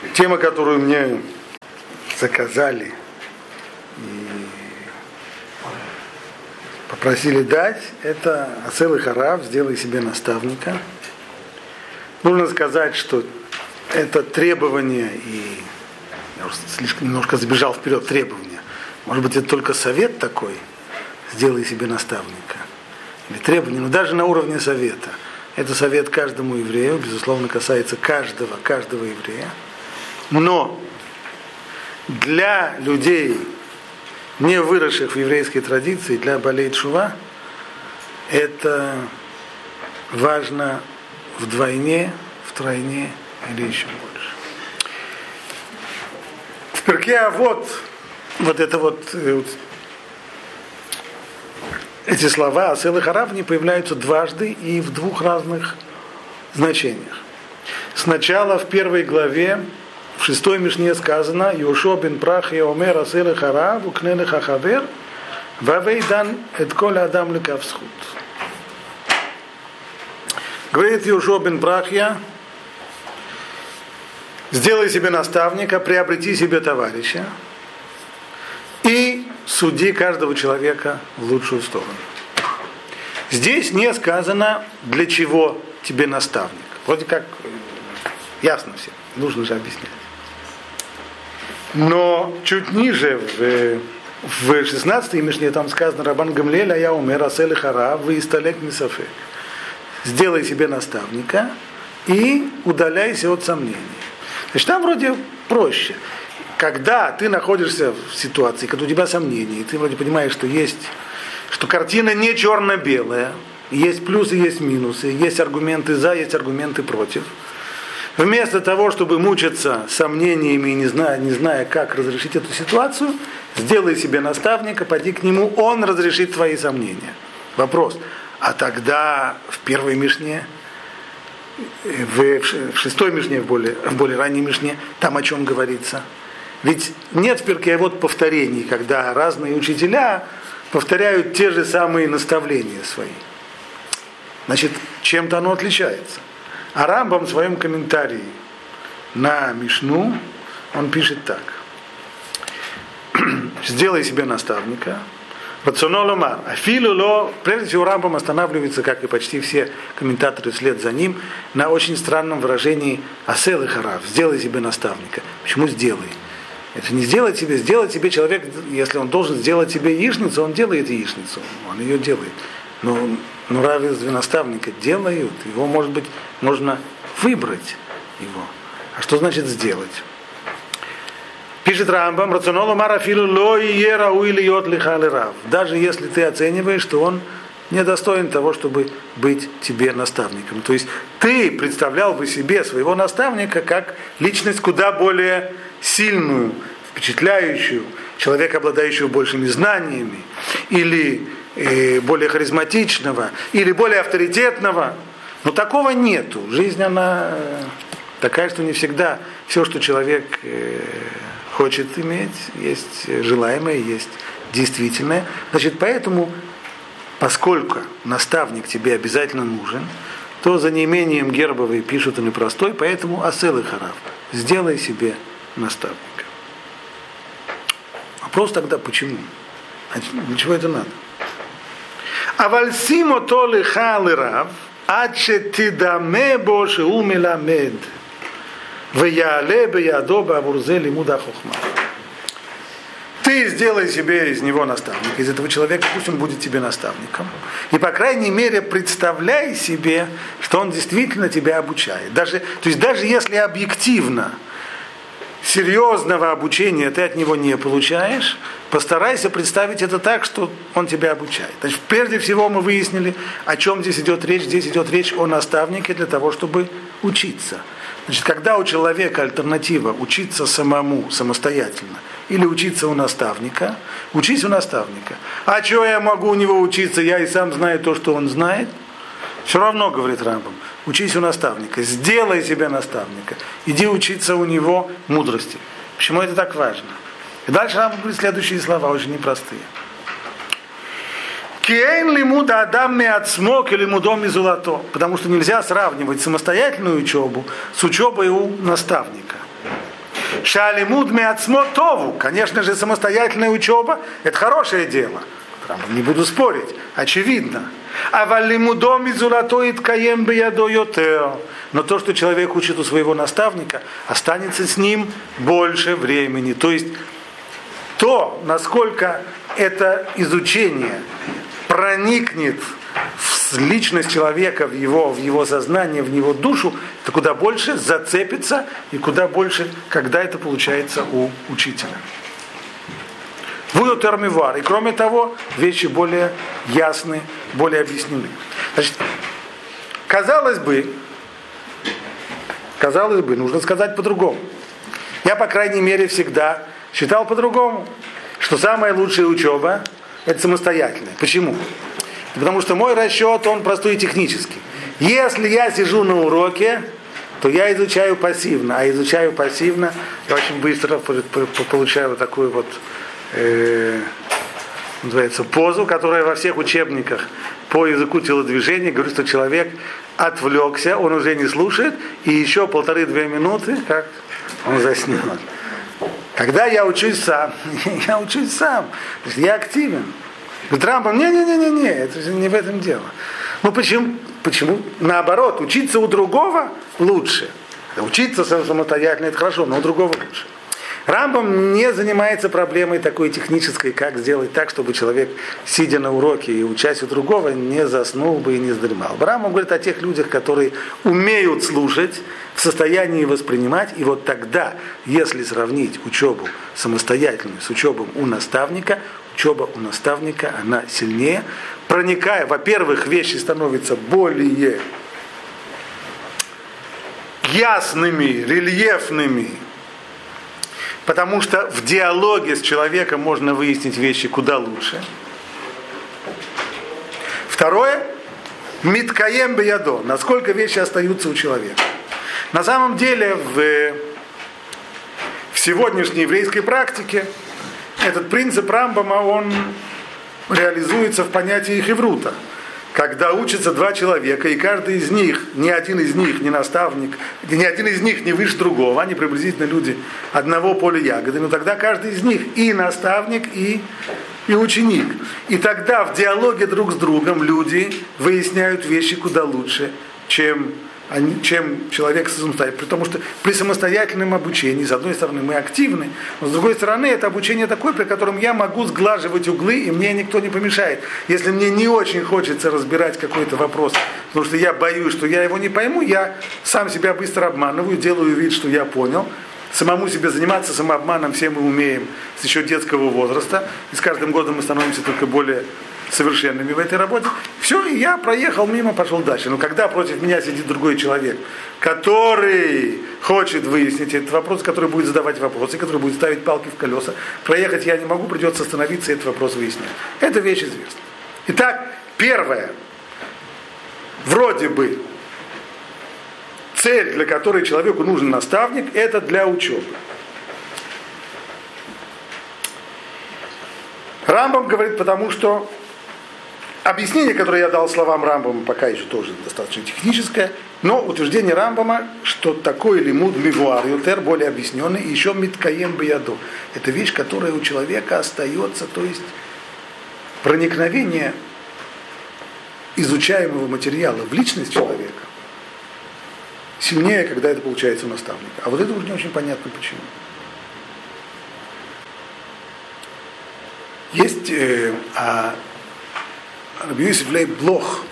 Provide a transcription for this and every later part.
Тема, которую мне заказали и попросили дать, это Асел и Харав, сделай себе наставника. Нужно сказать, что это требование, и я уже слишком немножко забежал вперед, требования. Может быть, это только совет такой, сделай себе наставника. Или требование, но даже на уровне совета. Это совет каждому еврею, безусловно, касается каждого еврея. Но для людей, не выросших в еврейской традиции, для Балей Тшува, это важно вдвойне, втройне или еще больше. В Перке Авот эти слова Асел и Харав не появляются дважды и в двух разных значениях. Сначала в первой главе, в 6 Мишне сказано: Йошуа бен Прах омер Асел и Харав укне леха хавер вавейдан эт кол адам лекав зхут. Говорит Йошуа бен Прахия: сделай себе наставника, приобрети себе товарища и суди каждого человека в лучшую сторону. Здесь не сказано, для чего тебе наставник. Вроде как ясно всем, нужно же объяснять. Но чуть ниже, в 16 Мишне, там сказано: Рабан Гамлиэль ая омер Асел и Харав веисталек мисафек. Сделай себе наставника и удаляйся от сомнений. Значит, там вроде проще. Когда ты находишься в ситуации, когда у тебя сомнения, и ты вроде понимаешь, что картина не черно-белая, есть плюсы, есть минусы, есть аргументы за, есть аргументы против. Вместо того, чтобы мучиться сомнениями и не зная, как разрешить эту ситуацию, сделай себе наставника, пойди к нему, он разрешит твои сомнения. Вопрос: а тогда в первой Мишне, в 6 Мишне, в более ранней Мишне, там о чем говорится? Ведь нет в Перке Авот повторений, когда разные учителя повторяют те же самые наставления свои. Значит, чем-то оно отличается. А Рамбам в своем комментарии на Мишну, он пишет так: сделай себе наставника. Прежде всего, Рамбам останавливается, как и почти все комментаторы вслед за ним, на очень странном выражении Асел и Харав. Сделай себе наставника. Почему сделай? Это не сделать себе человек, если он должен сделать себе яичницу, он делает яичницу, он ее делает. Но разве наставника делают? Его, может быть, можно выбрать его. А что значит сделать? Пишет Рамбам: даже если ты оцениваешь, что он недостоин того, чтобы быть тебе наставником. То есть ты представлял бы себе своего наставника как личность куда более сильную, впечатляющую, человека, обладающего большими знаниями, или более харизматичного, или более авторитетного. Но такого нету. Жизнь, она такая, что не всегда все, что человек хочет иметь, есть желаемое, есть действительное. Значит, поэтому, поскольку наставник тебе обязательно нужен, то за неимением гербовой пишут он и простой, поэтому Асел и Харав, сделай себе наставника. Вопрос тогда, почему? Для чего это надо? Авальсимо то лиха лирав, аче тидаме бо шеу меламед, веяле беядо бавурзе лимуда хохма. Ты сделай себе из него наставника, из этого человека, пусть он будет тебе наставником. И, по крайней мере, представляй себе, что он действительно тебя обучает. То есть даже если объективно серьезного обучения ты от него не получаешь, постарайся представить это так, что он тебя обучает. Значит, прежде всего мы выяснили, о чем здесь идет речь. Здесь идет речь о наставнике для того, чтобы учиться. Значит, когда у человека альтернатива учиться самому, самостоятельно, или учиться у наставника, учись у наставника. А чего я могу у него учиться, я и сам знаю то, что он знает? Все равно, говорит Рамбам, учись у наставника, сделай себе наставника, иди учиться у него мудрости. Почему это так важно? И дальше Рамбам говорит следующие слова, очень непростые. Потому что нельзя сравнивать самостоятельную учебу с учебой у наставника. Шалимуд меацмо тову. Конечно же, самостоятельная учеба – это хорошее дело. Не буду спорить, очевидно. А валимудом изулатоид каем биядо йотео. Но то, что человек учит у своего наставника, останется с ним больше времени. То есть то, насколько это изучение проникнет в личность человека, в его сознание, в его душу, это куда больше зацепится и куда больше, когда это получается у учителя. И кроме того, вещи более ясны, более объяснены. Значит, казалось бы, нужно сказать по-другому. Я, по крайней мере, всегда считал по-другому, что самая лучшая учеба – это самостоятельная. Почему? Потому что мой расчет, он простой и технический. Если я сижу на уроке, то я изучаю пассивно. А изучаю пассивно, я очень быстро получаю такую вот называется, позу, которая во всех учебниках по языку телодвижения говорит, что человек отвлекся, он уже не слушает, и еще 1,5-2 минуты, как он заснет. Когда я учусь сам, я активен. Говорит Рамбам, не, это же не в этом дело. Ну почему? Наоборот, учиться у другого лучше. Учиться самостоятельно это хорошо, но у другого лучше. Рамбам не занимается проблемой такой технической, как сделать так, чтобы человек, сидя на уроке и учась у другого, не заснул бы и не задремал. Рамбам говорит о тех людях, которые умеют слушать, в состоянии воспринимать, и вот тогда, если сравнить учебу самостоятельную с учебой у наставника, учеба у наставника, она сильнее, проникая, во-первых, вещи становятся более ясными, рельефными, потому что в диалоге с человеком можно выяснить вещи куда лучше. Второе, миткаем биядо, насколько вещи остаются у человека. На самом деле в сегодняшней еврейской практике этот принцип Рамбама, он реализуется в понятии хеврута. Когда учатся два человека, и каждый из них, ни один из них не наставник, ни один из них не выше другого, они приблизительно люди одного поля ягоды, но тогда каждый из них и наставник, и ученик. И тогда в диалоге друг с другом люди выясняют вещи куда лучше, чем человек самостоятельный. Потому что при самостоятельном обучении, с одной стороны, мы активны, но с другой стороны, это обучение такое, при котором я могу сглаживать углы, и мне никто не помешает. Если мне не очень хочется разбирать какой-то вопрос, потому что я боюсь, что я его не пойму, я сам себя быстро обманываю, делаю вид, что я понял. Самому себе заниматься самообманом все мы умеем с еще детского возраста, и с каждым годом мы становимся только более совершенными в этой работе. Все, и я проехал мимо, пошел дальше. Но когда против меня сидит другой человек, который хочет выяснить этот вопрос, который будет задавать вопросы, который будет ставить палки в колеса, проехать я не могу, придется остановиться и этот вопрос выяснять. Это вещь известна. Итак, первое, вроде бы, цель, для которой человеку нужен наставник, это для учебы. Рамбам говорит, потому что объяснение, которое я дал словам Рамбама, пока еще тоже достаточно техническое, но утверждение Рамбама, что такой лимуд мивуар ютер, более объясненный, и еще миткаем биядо. Это вещь, которая у человека остается, то есть проникновение изучаемого материала в личность человека сильнее, когда это получается у наставника. А вот это уже не очень понятно почему. Есть Раби Йосеф Лейб Блох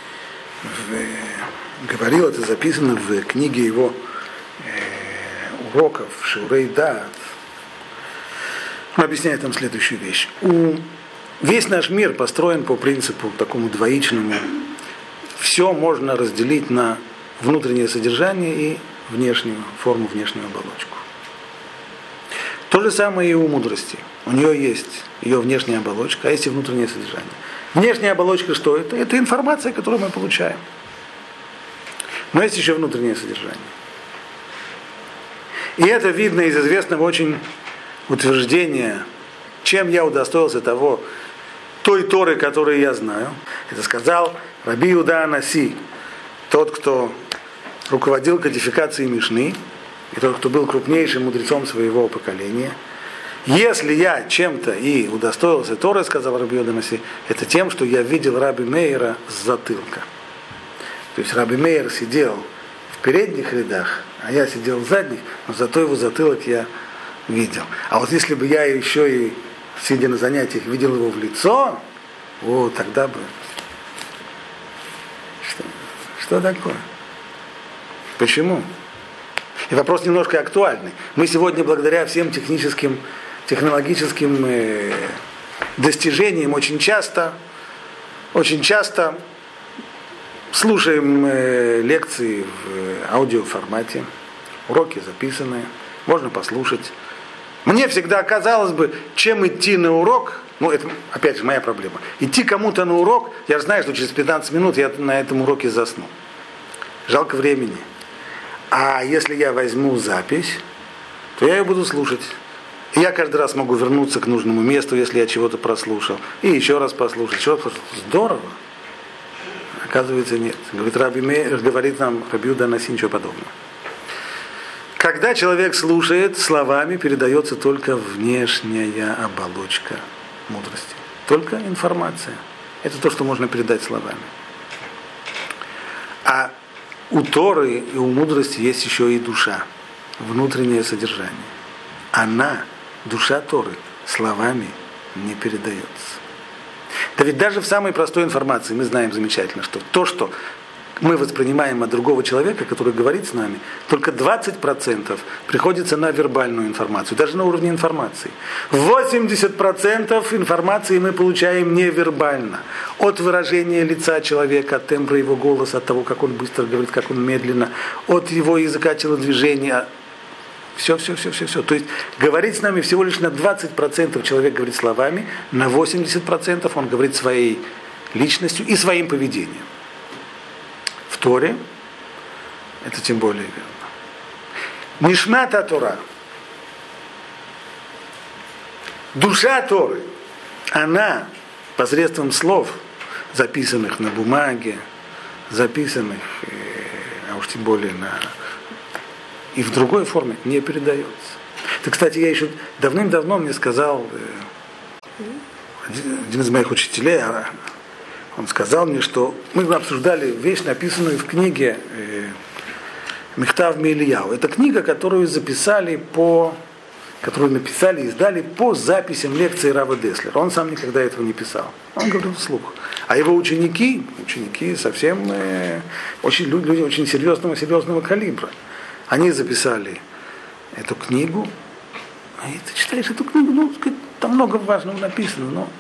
говорил, это записано в книге его уроков Шиурей Даат. Он объясняет там следующую вещь. Весь наш мир построен по принципу такому двоичному. Все можно разделить на внутреннее содержание и внешнюю форму, внешнюю оболочку. То же самое и у мудрости. У нее есть ее внешняя оболочка, а есть и внутреннее содержание. Внешняя оболочка что это? Это информация, которую мы получаем. Но есть еще внутреннее содержание. И это видно из известного очень утверждения, чем я удостоился той Торы, которую я знаю. Это сказал Раби Иуда Анаси, тот, кто руководил кодификацией Мишны. и тот, кто был крупнейшим мудрецом своего поколения. Если я чем-то и удостоился Торы, сказал Раби Йода Наси, это тем, что я видел Раби Меира с затылка. То есть Раби Меир сидел в передних рядах, а я сидел в задних, но зато его затылок я видел. А вот если бы я еще и, сидя на занятиях, видел его в лицо, тогда бы... Что такое? Почему? И вопрос немножко актуальный. Мы сегодня, благодаря всем технологическим достижениям, очень часто слушаем лекции в аудиоформате, уроки записанные, можно послушать. Мне всегда казалось бы, чем идти на урок, это опять же моя проблема, идти кому-то на урок, я знаю, что через 15 минут я на этом уроке засну. Жалко времени. А если я возьму запись, то я ее буду слушать. И я каждый раз могу вернуться к нужному месту, если я чего-то прослушал. И еще раз послушать. Здорово. Оказывается, нет. Говорит нам Раби Йуда Наси, ничего подобного. Когда человек слушает, словами передается только внешняя оболочка мудрости. Только информация. Это то, что можно передать словами. А у Торы и у мудрости есть еще и душа, внутреннее содержание. Она, душа Торы, словами не передается. Да ведь даже в самой простой информации мы знаем замечательно, что то, что мы воспринимаем от другого человека, который говорит с нами, только 20% приходится на вербальную информацию, даже на уровне информации. 80% информации мы получаем невербально. От выражения лица человека, от тембра его голоса, от того, как он быстро говорит, как он медленно, от его языка телодвижения. Все. То есть говорить с нами всего лишь на 20% человек говорит словами, на 80% он говорит своей личностью и своим поведением. В Торе это тем более верно. Нишмата Тора, душа Торы, она посредством слов, записанных на бумаге, записанных, а уж тем более и в другой форме, не передается. Так, кстати, я еще давным-давно мне сказал один из моих учителей, он сказал мне, что мы обсуждали вещь, написанную в книге Михтав Меэлияу. Это книга, которую написали и издали по записям лекции Рава Деслера. Он сам никогда этого не писал. Он говорил вслух. А его ученики совсем люди очень серьезного калибра. Они записали эту книгу. И ты читаешь эту книгу, там много важного написано, но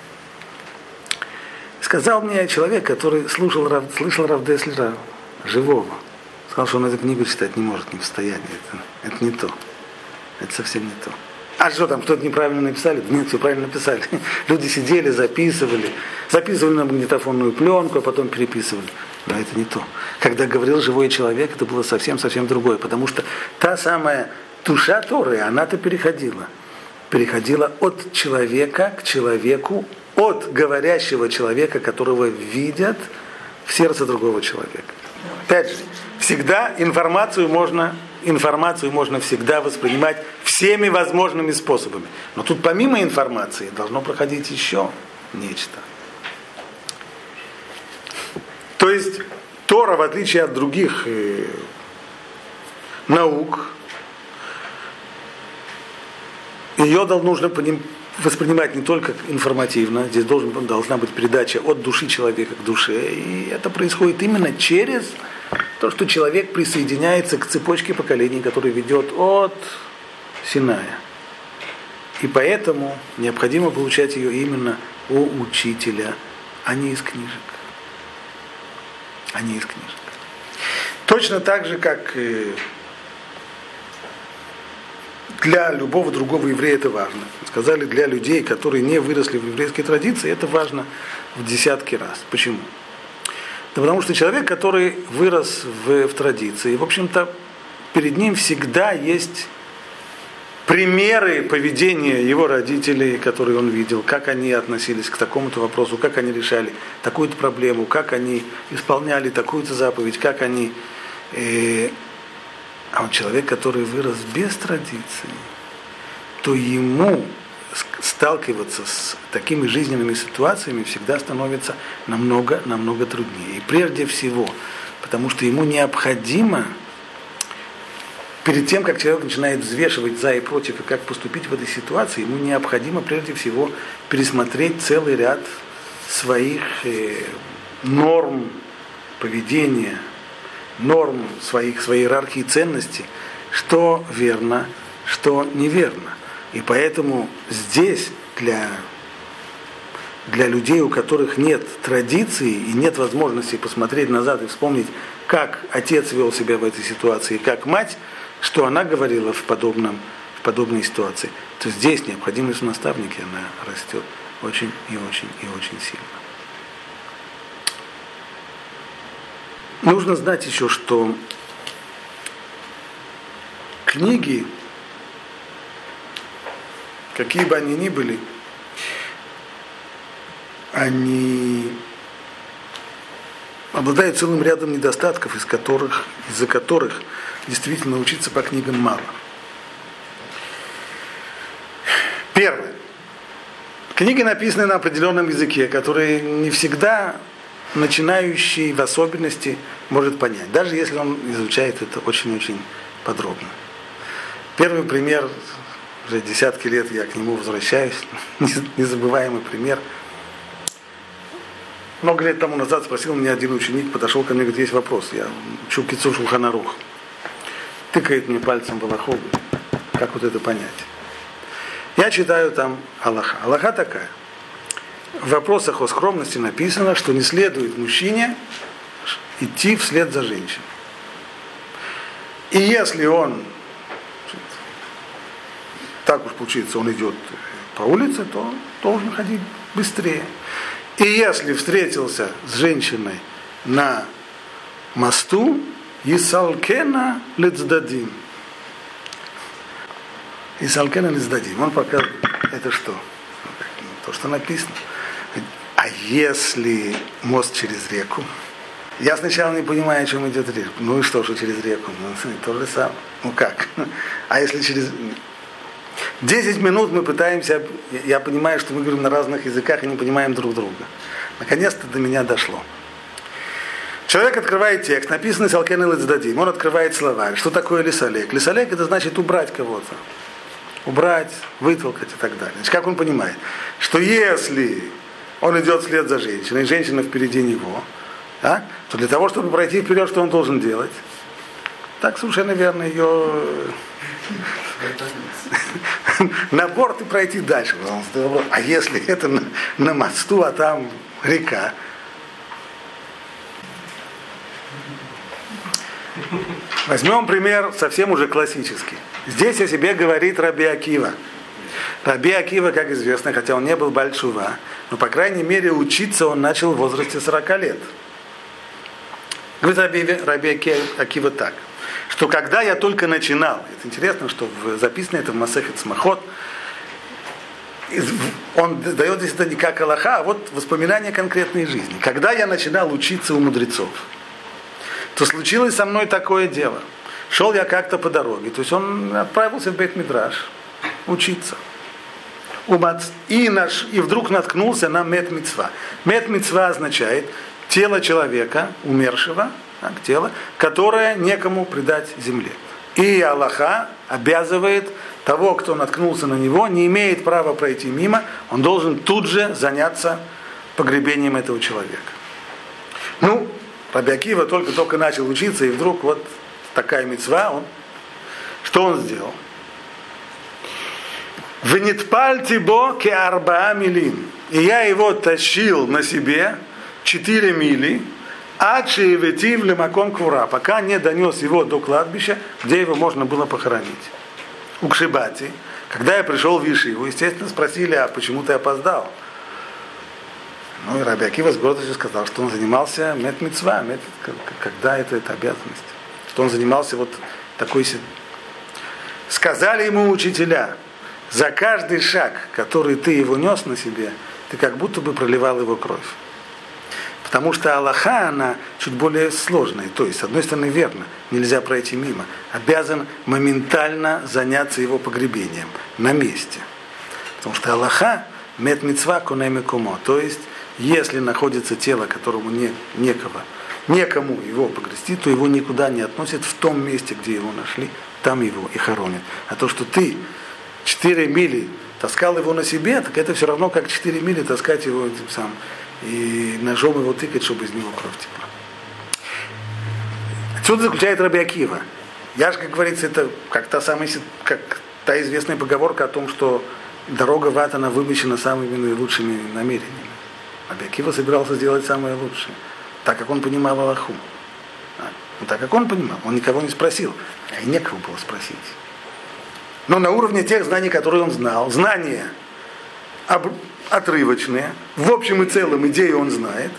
сказал мне человек, который слышал Рав Деслера живого. Сказал, что он эту книгу читать не может, не в состоянии. Это не то. Это совсем не то. А что там, что-то неправильно написали? Нет, все правильно написали. Люди сидели, записывали на магнитофонную пленку, а потом переписывали. Но это не то. Когда говорил живой человек, это было совсем другое. Потому что та самая душа Торы, она-то переходила от человека к человеку, от говорящего человека, которого видят в сердце другого человека. Опять же, всегда информацию можно всегда воспринимать всеми возможными способами. Но тут помимо информации должно проходить еще нечто. То есть Тора, в отличие от других наук, ее нужно воспринимать не только информативно, здесь должна быть передача от души человека к душе, и это происходит именно через то, что человек присоединяется к цепочке поколений, которая ведет от Синая. И поэтому необходимо получать ее именно у учителя, а не из книжек. Точно так же, как для любого другого еврея это важно. Сказали, для людей, которые не выросли в еврейской традиции, это важно в десятки раз. Почему? Да потому что человек, который вырос в традиции, в общем-то, перед ним всегда есть примеры поведения его родителей, которые он видел, как они относились к такому-то вопросу, как они решали такую-то проблему, как они исполняли такую-то заповедь, как они А вот человек, который вырос без традиции, то ему сталкиваться с такими жизненными ситуациями всегда становится намного труднее. И прежде всего, потому что ему необходимо, перед тем, как человек начинает взвешивать за и против, и как поступить в этой ситуации, ему необходимо прежде всего пересмотреть целый ряд своих норм поведения, норм своей иерархии ценностей, что верно, что неверно. И поэтому здесь для людей, у которых нет традиции и нет возможности посмотреть назад и вспомнить, как отец вел себя в этой ситуации, как мать, что она говорила в подобной ситуации, то здесь необходимость в наставнике, она растет очень и очень и очень сильно. Нужно знать еще, что книги, какие бы они ни были, они обладают целым рядом недостатков, из-за которых действительно учиться по книгам мало. Первое. Книги написаны на определенном языке, который не всегда начинающий в особенности может понять, даже если он изучает это очень-очень подробно. Первый пример, уже десятки лет я к нему возвращаюсь, незабываемый пример. Много лет тому назад спросил меня один ученик, подошел ко мне, говорит, есть вопрос, я учу Кицур Шулхан Арух. Тыкает мне пальцем в Аллаху, как вот это понять. Я читаю там Аллаха. Аллаха такая. В вопросах о скромности написано, что не следует мужчине идти вслед за женщиной. И если он, так уж получится, он идет по улице, то он должен ходить быстрее. И если встретился с женщиной на мосту, Исалкена лицдадим. Исалкена лицдадим. Он показывает, это что? То, что написано. А если мост через реку? Я сначала не понимаю, о чем идет речь. Ну и что через реку? Ну, то же самое. Ну как? А если через... 10 минут мы пытаемся... Я понимаю, что мы говорим на разных языках и не понимаем друг друга. Наконец-то до меня дошло. Человек открывает текст, написано «Салкен и Лецдадим». Он открывает словарь. Что такое лисалек? Лисалек – это значит убрать кого-то. Убрать, вытолкать и так далее. Значит, как он понимает? Что если он идет вслед за женщиной, женщина впереди него, да, то для того, чтобы пройти вперед, что он должен делать? Так совершенно верно ее на борт и пройти дальше. А если это на мосту, а там река? Возьмем пример совсем уже классический. Здесь о себе говорит Раби Акива. Раби Акива, как известно, хотя он не был баль тшува, но, по крайней мере, учиться он начал в возрасте 40 лет. Говорит Раби Акива так, что когда я только начинал, это интересно, что записано это в Масехет Смахот, он дает здесь это не как Аллаха, а вот воспоминания конкретной жизни. Когда я начинал учиться у мудрецов, то случилось со мной такое дело. Шел я как-то по дороге, то есть он отправился в Бейт-Мидраш учиться. И вдруг наткнулся на Мет-Мицва. Мет-Мицва означает тело человека, умершего, так, тело, которое некому предать земле. И Аллаха обязывает того, кто наткнулся на него, не имеет права пройти мимо, он должен тут же заняться погребением этого человека. Ну, Раби Акива только начал учиться, и вдруг вот такая мицва, что он сделал? «Венитпальти бо ке арбаа милин». И я его тащил на себе 4 мили, адши ветив лемаком квура, пока не донес его до кладбища, где его можно было похоронить. У Кшибати, когда я пришел в Ешиву, естественно, спросили, а почему ты опоздал? Ну и Раби Акива с гордостью сказал, что он занимался мет-мицва, когда это обязанность. Что он занимался вот такой... Сказали ему учителя, за каждый шаг, который ты его нес на себе, ты как будто бы проливал его кровь. Потому что Аллаха, она чуть более сложная. То есть, с одной стороны, верно, нельзя пройти мимо. Обязан моментально заняться его погребением на месте. Потому что Аллаха мет мицва конеми кумо. То есть, если находится тело, которому некому его погрести, то его никуда не относят в том месте, где его нашли, там его и хоронят. А то, что ты 4 мили таскал его на себе, так это все равно, как 4 мили таскать его этим самым. И ножом его тыкать, чтобы из него кровь текла. Отсюда заключает Раби Акива. Я же, как говорится, это как та известная поговорка о том, что дорога в ад, она вымощена самыми наилучшими намерениями. Раби Акива собирался сделать самое лучшее, так как он понимал Аллаху. Так как он понимал, он никого не спросил, а и некого было спросить. Но на уровне тех знаний, которые он знал, знания отрывочные, в общем и целом идею он знает,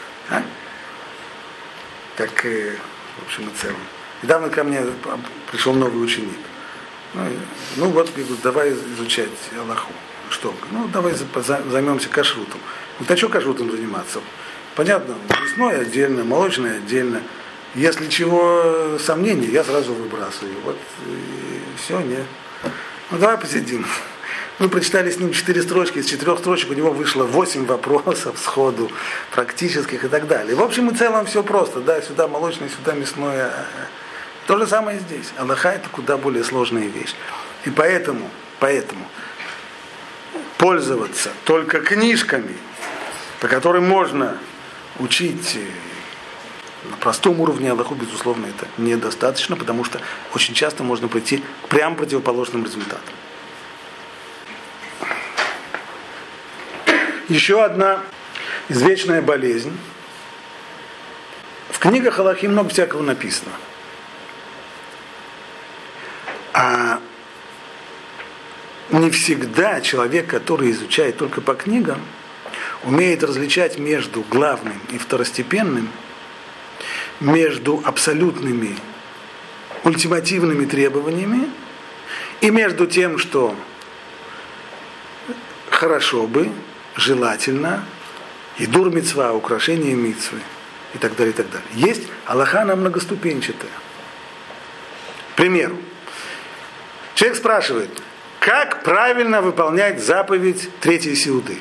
как в общем и целом. Недавно ко мне пришел новый ученик. Ну вот, давай изучать Аллаху. Что? Ну, давай займемся кашрутом. Вот а что кашрутом заниматься? Понятно, мясное отдельно, молочное отдельно. Если чего сомнений, я сразу выбрасываю. Вот и все, нет. Ну давай посидим. Мы прочитали с ним 4 строчки, из 4 строчек у него вышло 8 вопросов сходу, практических и так далее. В общем и целом все просто. Да, сюда молочное, сюда мясное. То же самое здесь. Аллаха это куда более сложная вещь. И поэтому пользоваться только книжками, по которым можно учить на простом уровне Аллаху, безусловно, это недостаточно, потому что очень часто можно прийти к прям противоположным результатам. Еще одна извечная болезнь. В книгах Аллахи много всякого написано. А не всегда человек, который изучает только по книгам, умеет различать между главным и второстепенным, между абсолютными ультимативными требованиями и между тем, что хорошо бы, желательно, и дур мицва, украшение мицвы, и так далее, и так далее. Есть Аллаха, она многоступенчатая. К примеру, человек спрашивает, как правильно выполнять заповедь третьей сеуды?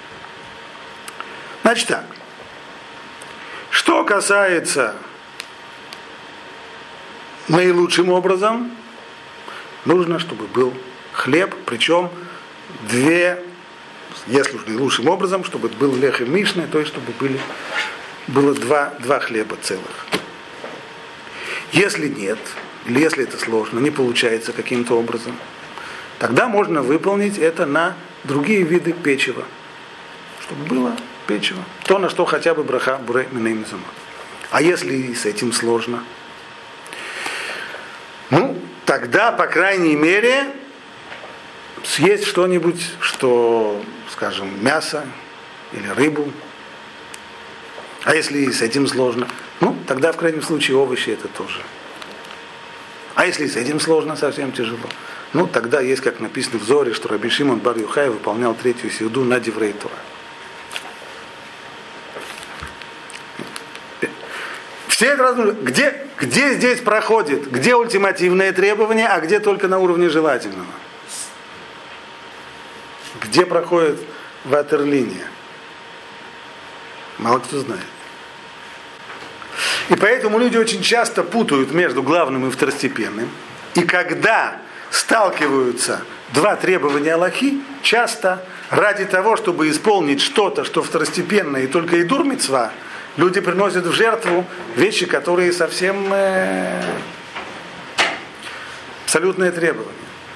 Значит так, что касается наилучшим образом, нужно, чтобы был хлеб, причем если уж наилучшим образом, чтобы был лехем мишны, то есть чтобы было два хлеба целых. Если нет, или если это сложно, не получается каким-то образом, тогда можно выполнить это на другие виды печива, чтобы было печиво. То, на что хотя бы браха буре миней мизума. А если с этим сложно, тогда, по крайней мере, съесть что-нибудь, что, скажем, мясо или рыбу. А если с этим сложно, тогда, в крайнем случае, овощи это тоже. А если с этим сложно, совсем тяжело, тогда есть, как написано в Зоре, что Раби Шимон бар Юхай выполнял третью сеуду на Диврей Тора. Все это разные. Где здесь проходит, где ультимативное требование, а где только на уровне желательного? Где проходит ватерлиния? Мало кто знает. И поэтому люди очень часто путают между главным и второстепенным. И когда сталкиваются два требования Аллахи, часто ради того, чтобы исполнить что-то, что второстепенное и только и дур мицва, люди приносят в жертву вещи, которые совсем абсолютное требование.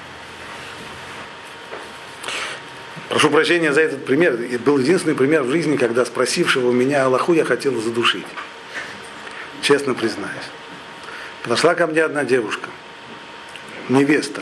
Прошу прощения за этот пример. Это был единственный пример в жизни, когда спросившего у меня Аллаху я хотел задушить. Честно признаюсь. Подошла ко мне одна девушка, невеста.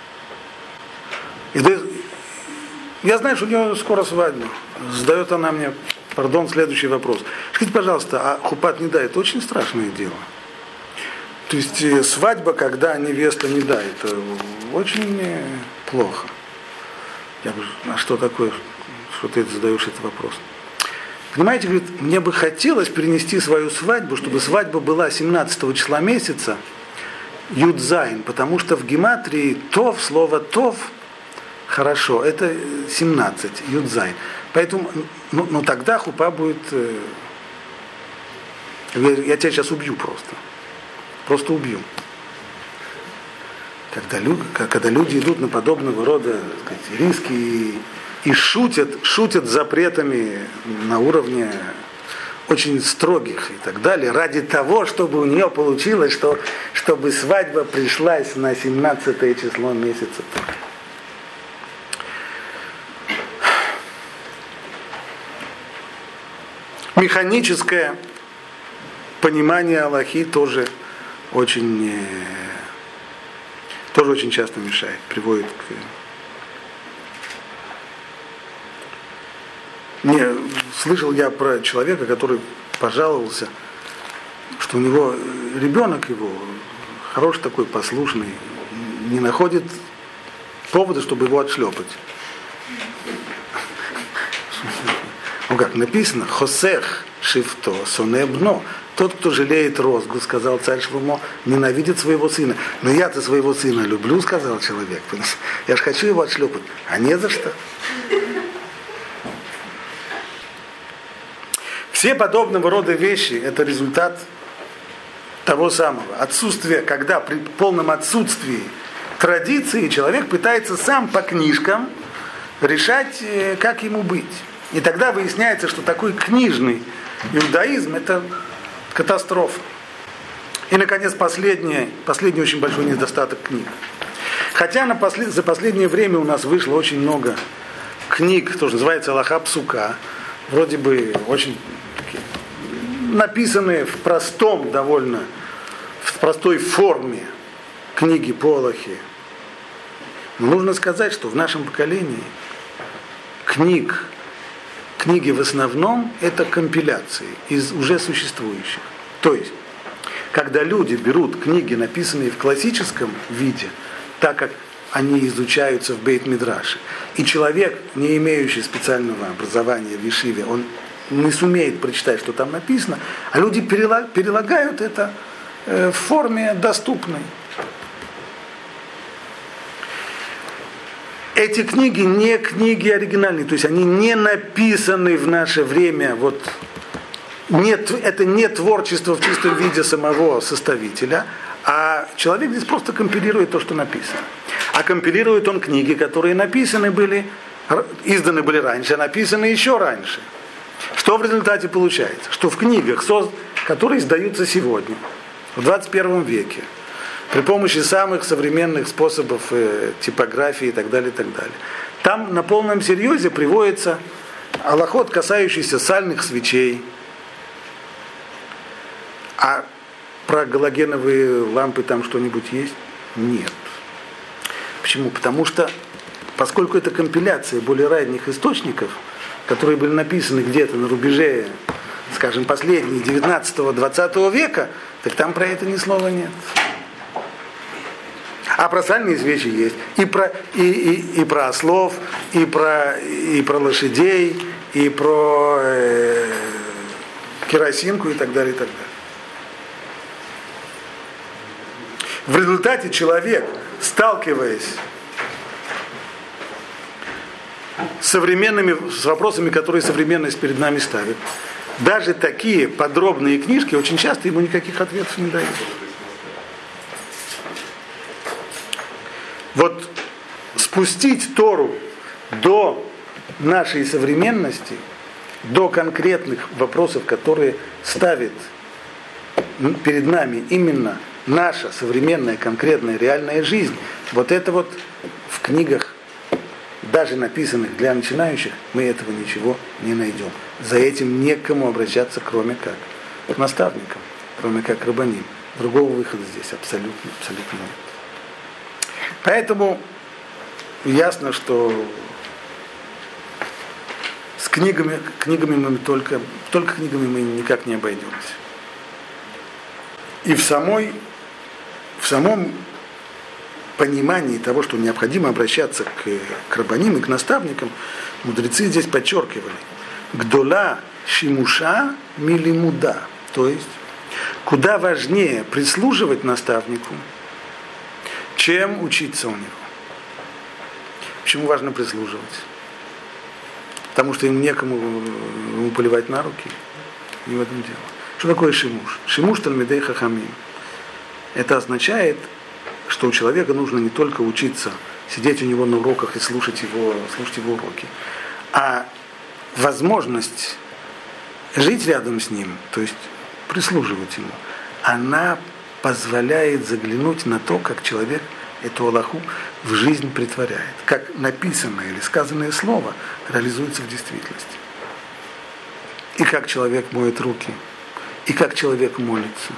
И я знаю, что у нее скоро свадьба. Задает она мне, следующий вопрос. Скажите, пожалуйста, а хупат не да, это очень страшное дело. То есть свадьба, когда невеста не да, это очень плохо. Я говорю, а что такое, что ты задаешь этот вопрос? Понимаете, говорит, мне бы хотелось перенести свою свадьбу, чтобы свадьба была 17 числа месяца, Юдзайн, потому что в гематрии тов, слово тов, хорошо, это 17, Юдзайн. Поэтому, тогда хупа будет, я тебя сейчас убью просто убью. Когда люди идут на подобного рода, так сказать, риски и шутят запретами на уровне очень строгих и так далее, ради того, чтобы у нее получилось, чтобы свадьба пришлась на 17 число месяца. Механическое понимание Аллахи тоже очень часто мешает, приводит к... Слышал я про человека, который пожаловался, что у него ребенок его, хороший такой, послушный, не находит повода, чтобы его отшлепать. Ну как написано, Хосех шифто сонебно. Тот, кто жалеет розгу, сказал царь Шломо, ненавидит своего сына. Но я-то своего сына люблю, сказал человек. Я же хочу его отшлепать, а не за что. Все подобного рода вещи – это результат того самого отсутствия, когда при полном отсутствии традиции человек пытается сам по книжкам решать, как ему быть. И тогда выясняется, что такой книжный иудаизм – это катастрофа. И, наконец, последний очень большой недостаток книг. Хотя за последнее время у нас вышло очень много книг, тоже называется Алаха Псука, вроде бы очень написанные в простой форме книги по Алахе. Но нужно сказать, что в нашем поколении книги в основном это компиляции из уже существующих. То есть, когда люди берут книги, написанные в классическом виде, так как они изучаются в Бейт-Мидраше, и человек, не имеющий специального образования в Ешиве, он не сумеет прочитать, что там написано, а люди перелагают это в форме доступной. Эти книги не книги оригинальные, то есть они не написаны в наше время, это не творчество в чистом виде самого составителя, а человек здесь просто компилирует то, что написано. А компилирует он книги, которые изданы были раньше, а написаны еще раньше. Что в результате получается? Что в книгах, которые издаются сегодня, в 21 веке, при помощи самых современных способов типографии и так далее, там на полном серьезе приводится алахот, касающийся сальных свечей. А про галогеновые лампы там что-нибудь есть? Нет. Почему? Потому что, поскольку это компиляция более ранних источников, которые были написаны где-то на рубеже, скажем, последние 19-20 века, так там про это ни слова нет. А про сальные свечи есть. И про ослов, и про лошадей, и про керосинку и так далее, и так далее. В результате человек, сталкиваясь с вопросами, которые современность перед нами ставит, даже такие подробные книжки очень часто ему никаких ответов не дают. Вот спустить Тору до нашей современности, до конкретных вопросов, которые ставит перед нами именно наша современная, конкретная, реальная жизнь, вот это вот в книгах, даже написанных для начинающих, мы этого ничего не найдем. За этим некому обращаться, кроме как к наставникам, кроме как к рабаним. Другого выхода здесь абсолютно нет. Поэтому ясно, что с книгами мы только книгами мы никак не обойдемся. И в самом понимании того, что необходимо обращаться к рабаним и к наставникам, мудрецы здесь подчеркивали, гдола шимуша милимуда. То есть, куда важнее прислуживать наставнику, чем учиться у него. Почему важно прислуживать? Потому что им некому ему поливать на руки. Не в этом дело. Что такое шимуш? Шимуш талмидей хахамим. Это означает, что у человека нужно не только учиться, сидеть у него на уроках и слушать его уроки, а возможность жить рядом с ним, то есть прислуживать ему, она позволяет заглянуть на то, как человек эту алаху в жизнь притворяет, как написанное или сказанное слово реализуется в действительности. И как человек моет руки, и как человек молится,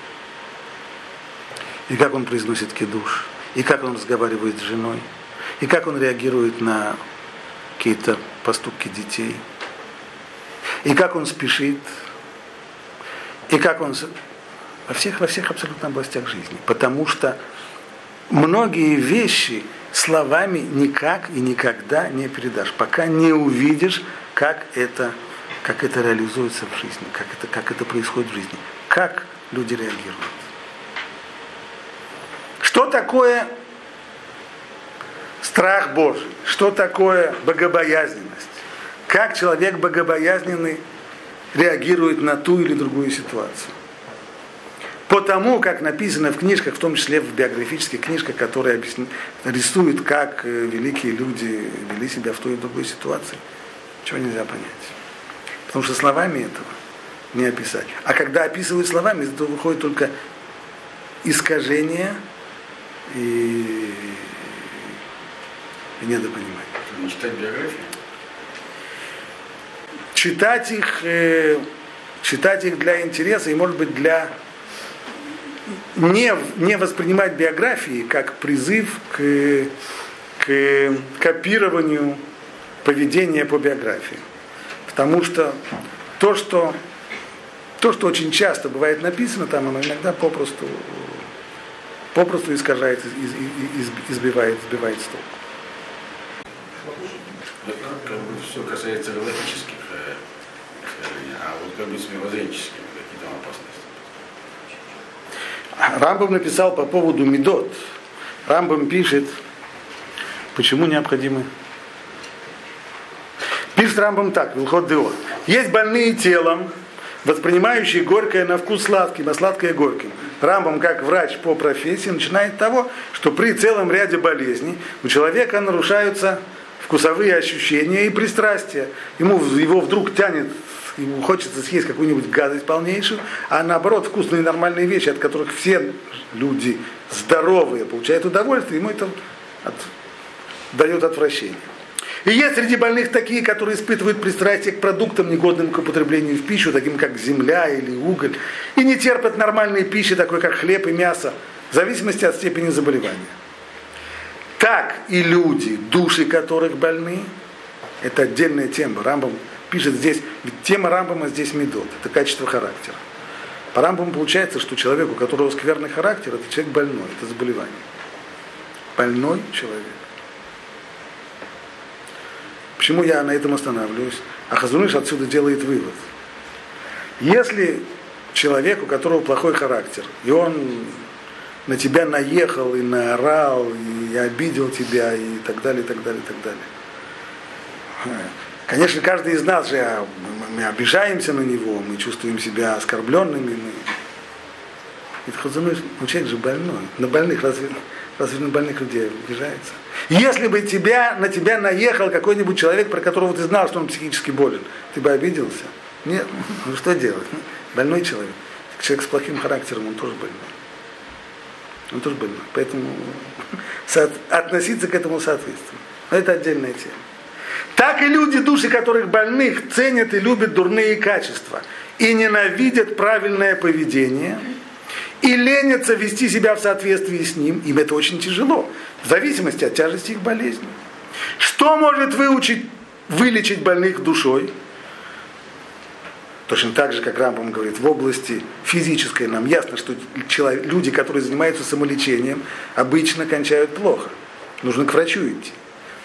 и как он произносит кидуш, и как он разговаривает с женой, и как он реагирует на какие-то поступки детей, и как он спешит, и как он во всех абсолютно областях жизни. Потому что многие вещи словами никак и никогда не передашь, пока не увидишь, как это реализуется в жизни, как это происходит в жизни, как люди реагируют. Что такое страх Божий? Что такое богобоязненность? Как человек богобоязненный реагирует на ту или другую ситуацию? Потому как написано в книжках, в том числе в биографических книжках, которые рисуют, как великие люди вели себя в той и другой ситуации, чего нельзя понять. Потому что словами этого не описать. А когда описывают словами, из этого выходит только искажение и недопонимание. Не читать биографии? Читать их для интереса и, может быть, для не воспринимать биографии как призыв к копированию поведения по биографии. Потому что то, что очень часто бывает написано там, оно иногда попросту искажает, сбивает с толку. Как бы все касается галактических искажений, а вот как бы с мировоззренческими какие там опасности. Рамбам написал по поводу медот. Рамбам пишет, почему необходимы. Пишет Рамбам так, Вилхот Деот. Есть больные телом, воспринимающие горькое на вкус сладким, а сладкое горьким. Рамбам, как врач по профессии, начинает с того, что при целом ряде болезней у человека нарушаются вкусовые ощущения и пристрастия. Его вдруг тянет, ему хочется съесть какую-нибудь гадость полнейшую, а наоборот вкусные и нормальные вещи, от которых все люди здоровые получают удовольствие, ему это дает отвращение. И есть среди больных такие, которые испытывают пристрастие к продуктам, негодным к употреблению в пищу, таким как земля или уголь, и не терпят нормальной пищи, такой как хлеб и мясо, в зависимости от степени заболевания. Так и люди, души которых больны, это отдельная тема. Рамбам пишет здесь, ведь тема Рамбама здесь медот, это качество характера. По Рамбаму получается, что человек, у которого скверный характер, это человек больной, это заболевание. Больной человек. Почему я на этом останавливаюсь? А Хазон Иш отсюда делает вывод. Если человек, у которого плохой характер, и он на тебя наехал, и наорал, и обидел тебя, и так далее, и так далее, и так далее. Конечно, каждый из нас же, мы обижаемся на него, мы чувствуем себя оскорбленными. Это Хазон Иш, человек же больной. На больных разве на больных людей обижается? Если бы на тебя наехал какой-нибудь человек, про которого ты знал, что он психически болен, ты бы обиделся? Нет, ну что делать? Больной человек. Человек с плохим характером, он тоже больной. Он тоже больной. Поэтому относиться к этому соответственно. Но это отдельная тема. Так и люди, души которых больных, ценят и любят дурные качества и ненавидят правильное поведение, и ленятся вести себя в соответствии с ним, им это очень тяжело, в зависимости от тяжести их болезни. Что может вылечить больных душой? Точно так же, как Рамбам говорит, в области физической нам ясно, что люди, которые занимаются самолечением, обычно кончают плохо. Нужно к врачу идти.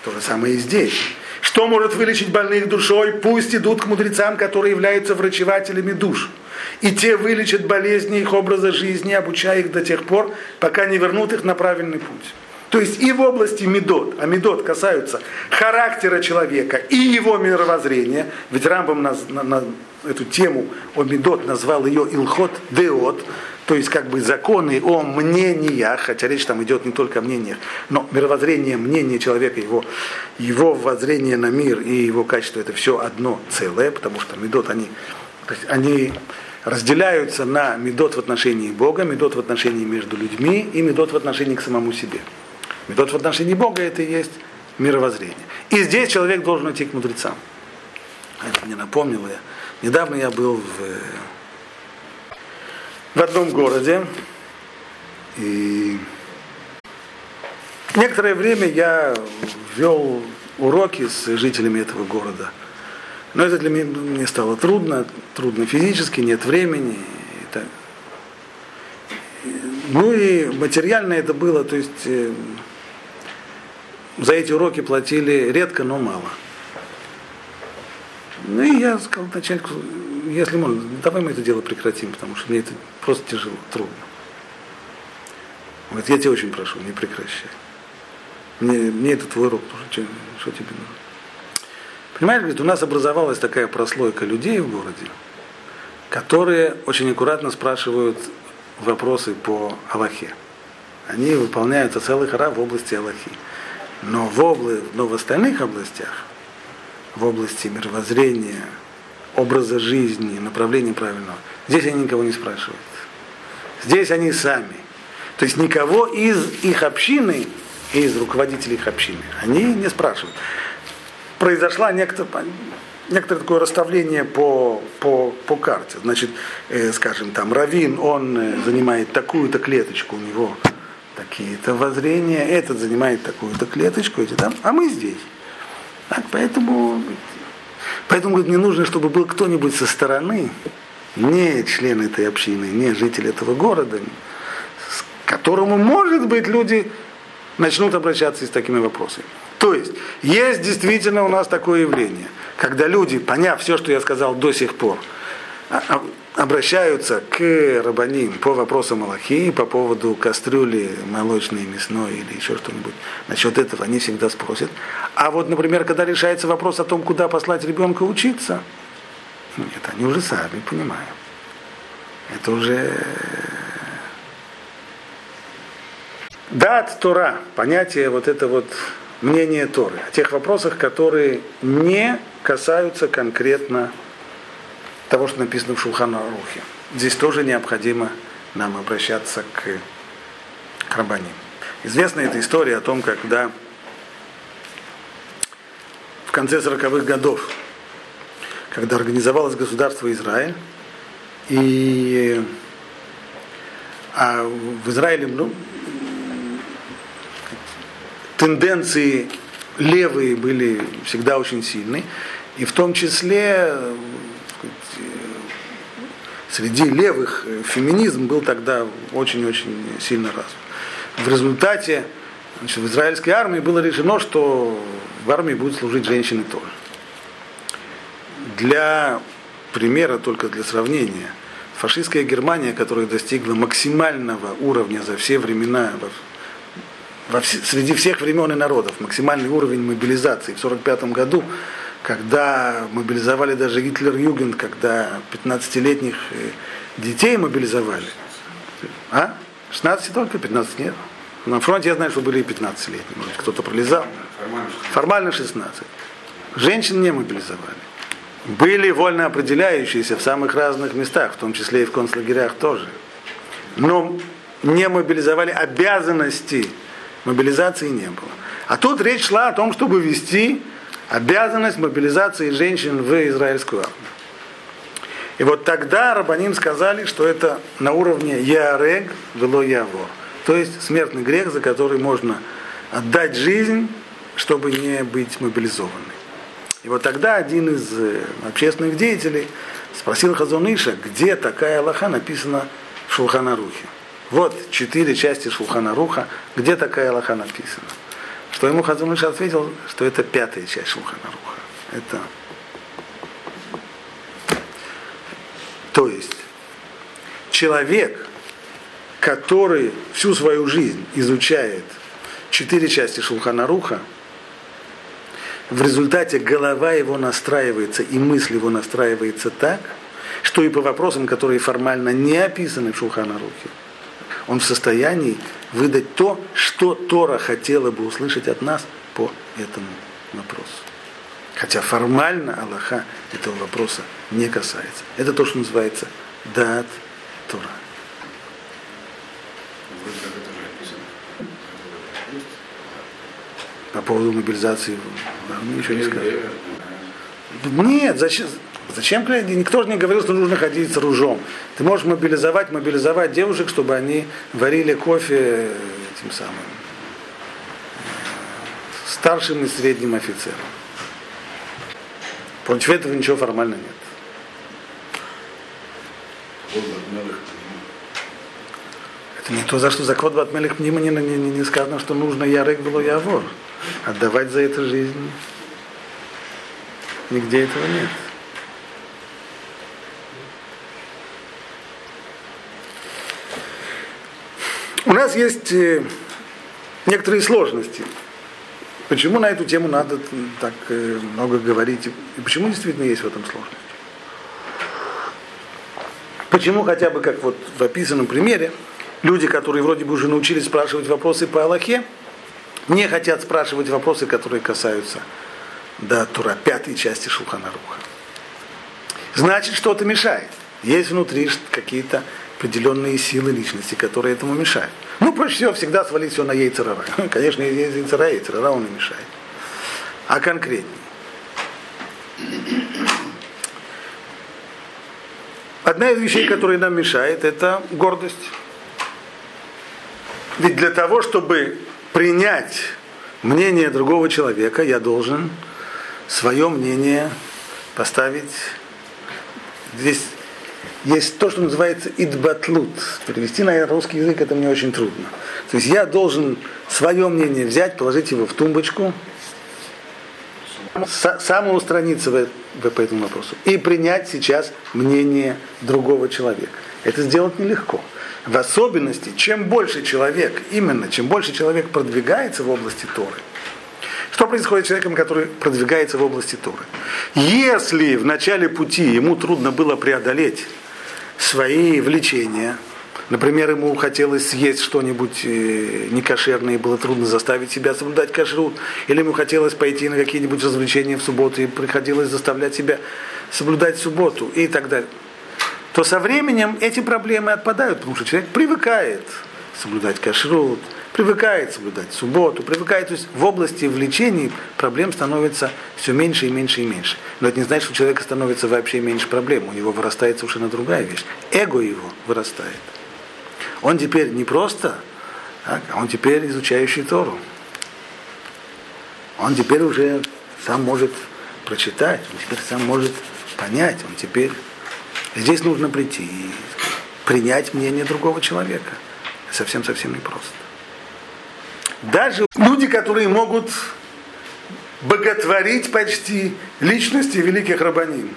То же самое и здесь. Что может вылечить больных душой? Пусть идут к мудрецам, которые являются врачевателями душ. И те вылечат болезни их образа жизни, обучая их до тех пор, пока не вернут их на правильный путь. То есть и в области медот, а медот касаются характера человека и его мировоззрения, ведь Рамбам на эту тему о медот назвал ее илхот деот, то есть как бы законы о мнениях, хотя речь там идет не только о мнениях, но мировоззрение, мнение человека, его воззрение на мир и его качество, это все одно целое, потому что медот, они разделяются на медот в отношении Бога, медот в отношении между людьми и медот в отношении к самому себе. Медот в отношении Бога это и есть мировоззрение. И здесь человек должен идти к мудрецам. Это мне напомнило. Недавно я был в одном городе, и некоторое время я вел уроки с жителями этого города. Но это для меня мне стало трудно физически, нет времени. Ну и материально это было, то есть за эти уроки платили редко, но мало. Ну и я сказал начальнику, если можно, давай мы это дело прекратим, потому что мне это просто тяжело, трудно. Он говорит, я тебя очень прошу, не прекращай. Мне это твой урок, что тебе нужно? Понимаешь, говорит, у нас образовалась такая прослойка людей в городе, которые очень аккуратно спрашивают вопросы по Аллахе. Они выполняют целый хара в области Аллахи. Но в остальных областях, в области мировоззрения, образа жизни, направления правильного, здесь они никого не спрашивают. Здесь они сами. То есть никого из их общины, из руководителей их общины, они не спрашивают. Произошло некоторое такое расставление по карте. Значит, скажем, там раввин, он занимает такую-то клеточку, у него такие-то воззрения, этот занимает такую-то клеточку, эти там, а мы здесь. Так, поэтому говорит, мне нужно, чтобы был кто-нибудь со стороны, не член этой общины, не житель этого города, к которому, может быть, люди начнут обращаться с такими вопросами. То есть действительно у нас такое явление, когда люди, поняв все, что я сказал до сих пор, обращаются к рабаним по вопросам Аллахи, по поводу кастрюли молочной, мясной или еще что-нибудь. Насчет этого они всегда спросят. А вот, например, когда решается вопрос о том, куда послать ребенка учиться, нет, они уже сами понимают. Это уже дат Тора, понятие вот это вот мнение Торы, о тех вопросах, которые не касаются конкретно того, что написано в Шулхан Арухе. Здесь тоже необходимо нам обращаться к рабаним. Известна эта история о том, когда в конце 40-х годов, когда организовалось государство Израиль, и в Израиле тенденции левые были всегда очень сильны, и в том числе среди левых феминизм был тогда очень-очень сильно развит. В результате в израильской армии было решено, что в армии будут служить женщины тоже. Для примера, только для сравнения, фашистская Германия, которая достигла максимального уровня за все времена, среди всех времен и народов, максимальный уровень мобилизации в 1945 году, когда мобилизовали даже Гитлер-Югенд, когда 15-летних детей мобилизовали. 16 только? 15 нет? На фронте я знаю, что были и 15-летние. Может, кто-то пролезал. Формально 16. Женщин не мобилизовали. Были вольно определяющиеся в самых разных местах, в том числе и в концлагерях тоже. Но не мобилизовали, обязанности мобилизации не было. А тут речь шла о том, чтобы ввести обязанность мобилизации женщин в израильскую армию. И вот тогда рабаним сказали, что это на уровне ярег вело явор. То есть смертный грех, за который можно отдать жизнь, чтобы не быть мобилизованной. И вот тогда один из общественных деятелей спросил Хазон Иша, где такая алаха написана в Шулхан Арухе. Вот 4 части Шулхан Аруха, где такая алаха написана. Что ему Хазон Иш ответил, что это 5-я часть Шулхан Аруха. Это... То есть человек, который всю свою жизнь изучает 4 части Шулхан Аруха, в результате голова его настраивается и мысль его настраивается так, что и по вопросам, которые формально не описаны в Шулхан Арухе, он в состоянии выдать то, что Тора хотела бы услышать от нас по этому вопросу. Хотя формально Аллаха этого вопроса не касается. Это то, что называется Даат Тора. По поводу мобилизации ничего не сказал. Нет, зачем никто же не говорил, что нужно ходить с ружом. Ты можешь мобилизовать девушек, чтобы они варили кофе тем самым старшим и средним офицерам. Против этого ничего формально нет. Это не то, за что закон Батмелих Пнима не сказано, что нужно ярек было явор. Отдавать за это жизнь. Нигде этого нет. У нас есть некоторые сложности. Почему на эту тему надо так много говорить? И почему действительно есть в этом сложность? Почему хотя бы, как вот в описанном примере, люди, которые вроде бы уже научились спрашивать вопросы по Аллахе, не хотят спрашивать вопросы, которые касаются Тура, 5-й части Шулхан Аруха. Значит, что-то мешает. Есть внутри какие-то определенные силы личности, которые этому мешают. Проще всего всегда свалить все на Йецер ара. Конечно, есть Йецер ара, он и мешает. А конкретнее. Одна из вещей, которая нам мешает, это гордость. Ведь для того, чтобы принять мнение другого человека, я должен свое мнение поставить. Здесь есть то, что называется идбатлут. Перевести на русский язык это мне очень трудно. То есть я должен свое мнение взять, положить его в тумбочку, самоустраниться по этому вопросу и принять сейчас мнение другого человека. Это сделать нелегко. В особенности, чем больше человек продвигается в области Торы. Что происходит с человеком, который продвигается в области Торы? Если в начале пути ему трудно было преодолеть свои влечения, например, ему хотелось съесть что-нибудь некошерное, и было трудно заставить себя соблюдать кашрут, или ему хотелось пойти на какие-нибудь развлечения в субботу, и приходилось заставлять себя соблюдать субботу, и так далее, то со временем эти проблемы отпадают, потому что человек привыкает соблюдать кашрут, привыкает соблюдать субботу, привыкает, то есть в области влечений проблем становится все меньше и меньше и меньше. Но это не значит, что у человека становится вообще меньше проблем, у него вырастает совершенно другая вещь. Эго его вырастает. Он теперь не просто, а он теперь изучающий Тору. Он теперь уже сам может прочитать, он теперь сам может понять, он теперь... Здесь нужно прийти и принять мнение другого человека. Совсем-совсем непросто. Даже люди, которые могут боготворить почти личности великих рабаним,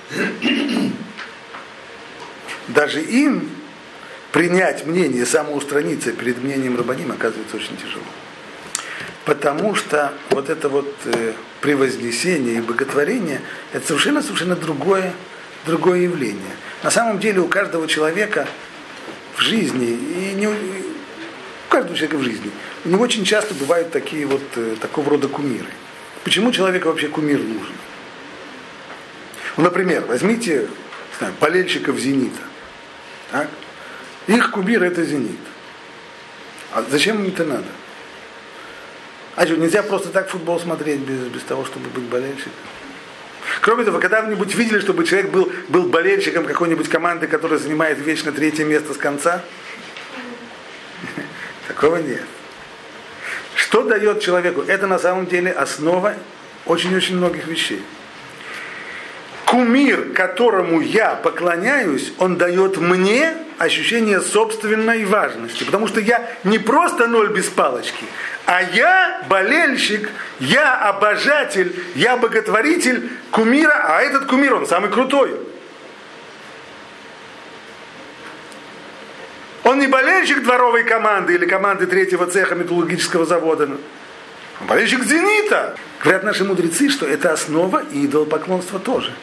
даже им принять мнение, самоустраниться перед мнением рабаним оказывается очень тяжело. Потому что вот это вот превознесение и боготворение это совершенно другое явление. На самом деле у каждого человека в жизни, и не у каждого человека в жизни, у него очень часто бывают такие вот, такого рода кумиры. Почему человеку вообще кумир нужен? Например, возьмите болельщиков «Зенита». Так? Их кумир это «Зенит». А зачем им это надо? А что, нельзя просто так футбол смотреть без того, чтобы быть болельщиком? Кроме того, когда-нибудь видели, чтобы человек был болельщиком какой-нибудь команды, которая занимает вечно 3-е место с конца? Такого нет. Что дает человеку? Это на самом деле основа очень-очень многих вещей. Кумир, которому я поклоняюсь, он дает мне ощущение собственной важности. Потому что я не просто ноль без палочки, а я болельщик, я обожатель, я боготворитель кумира, а этот кумир, он самый крутой. Он не болельщик дворовой команды или команды третьего цеха металлургического завода. Он болельщик «Зенита». Говорят наши мудрецы, что это основа и идолопоклонства тоже.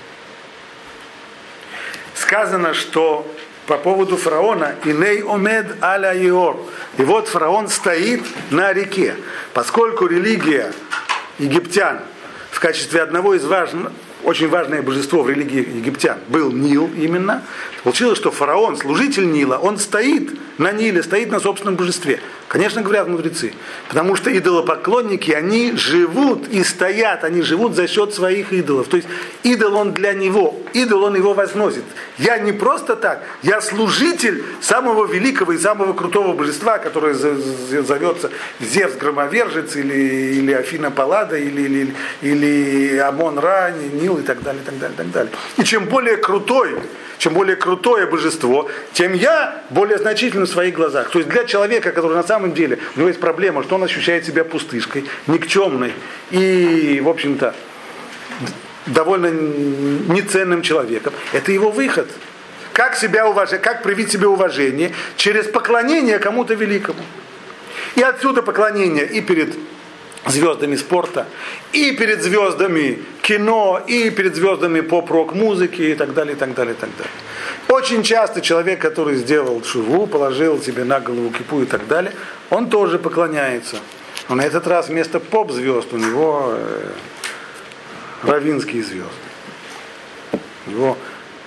Сказано, что по поводу фараона «Иней омед аля Иор». И вот фараон стоит на реке. Поскольку религия египтян в качестве одного из очень важное божество в религии египтян был Нил именно, получилось, что фараон, служитель Нила, он стоит на Ниле, стоит на собственном божестве. Конечно, говорят мудрецы, потому что идолопоклонники, они живут и стоят, они живут за счет своих идолов. То есть идол он для него, идол он его возносит. Я не просто так, я служитель самого великого и самого крутого божества, которое зовется Зевс Громовержец, или Афина Паллада, или Амон Ра, Нил и так далее, так далее, так далее. И чем более крутое божество, тем я более значительный в своих глазах. То есть для человека, который на самом деле, у него есть проблема, что он ощущает себя пустышкой, никчемной и, в общем-то, довольно неценным человеком, это его выход. Как себя уважать, как привить себе уважение? Через поклонение кому-то великому. И отсюда поклонение и перед звездами спорта, и перед звездами кино, и перед звездами поп-рок музыки и так далее, и так далее, и так далее. Очень часто человек, который сделал шуву, положил себе на голову кипу и так далее, он тоже поклоняется. Но на этот раз вместо поп-звезд у него раввинские звезды. Его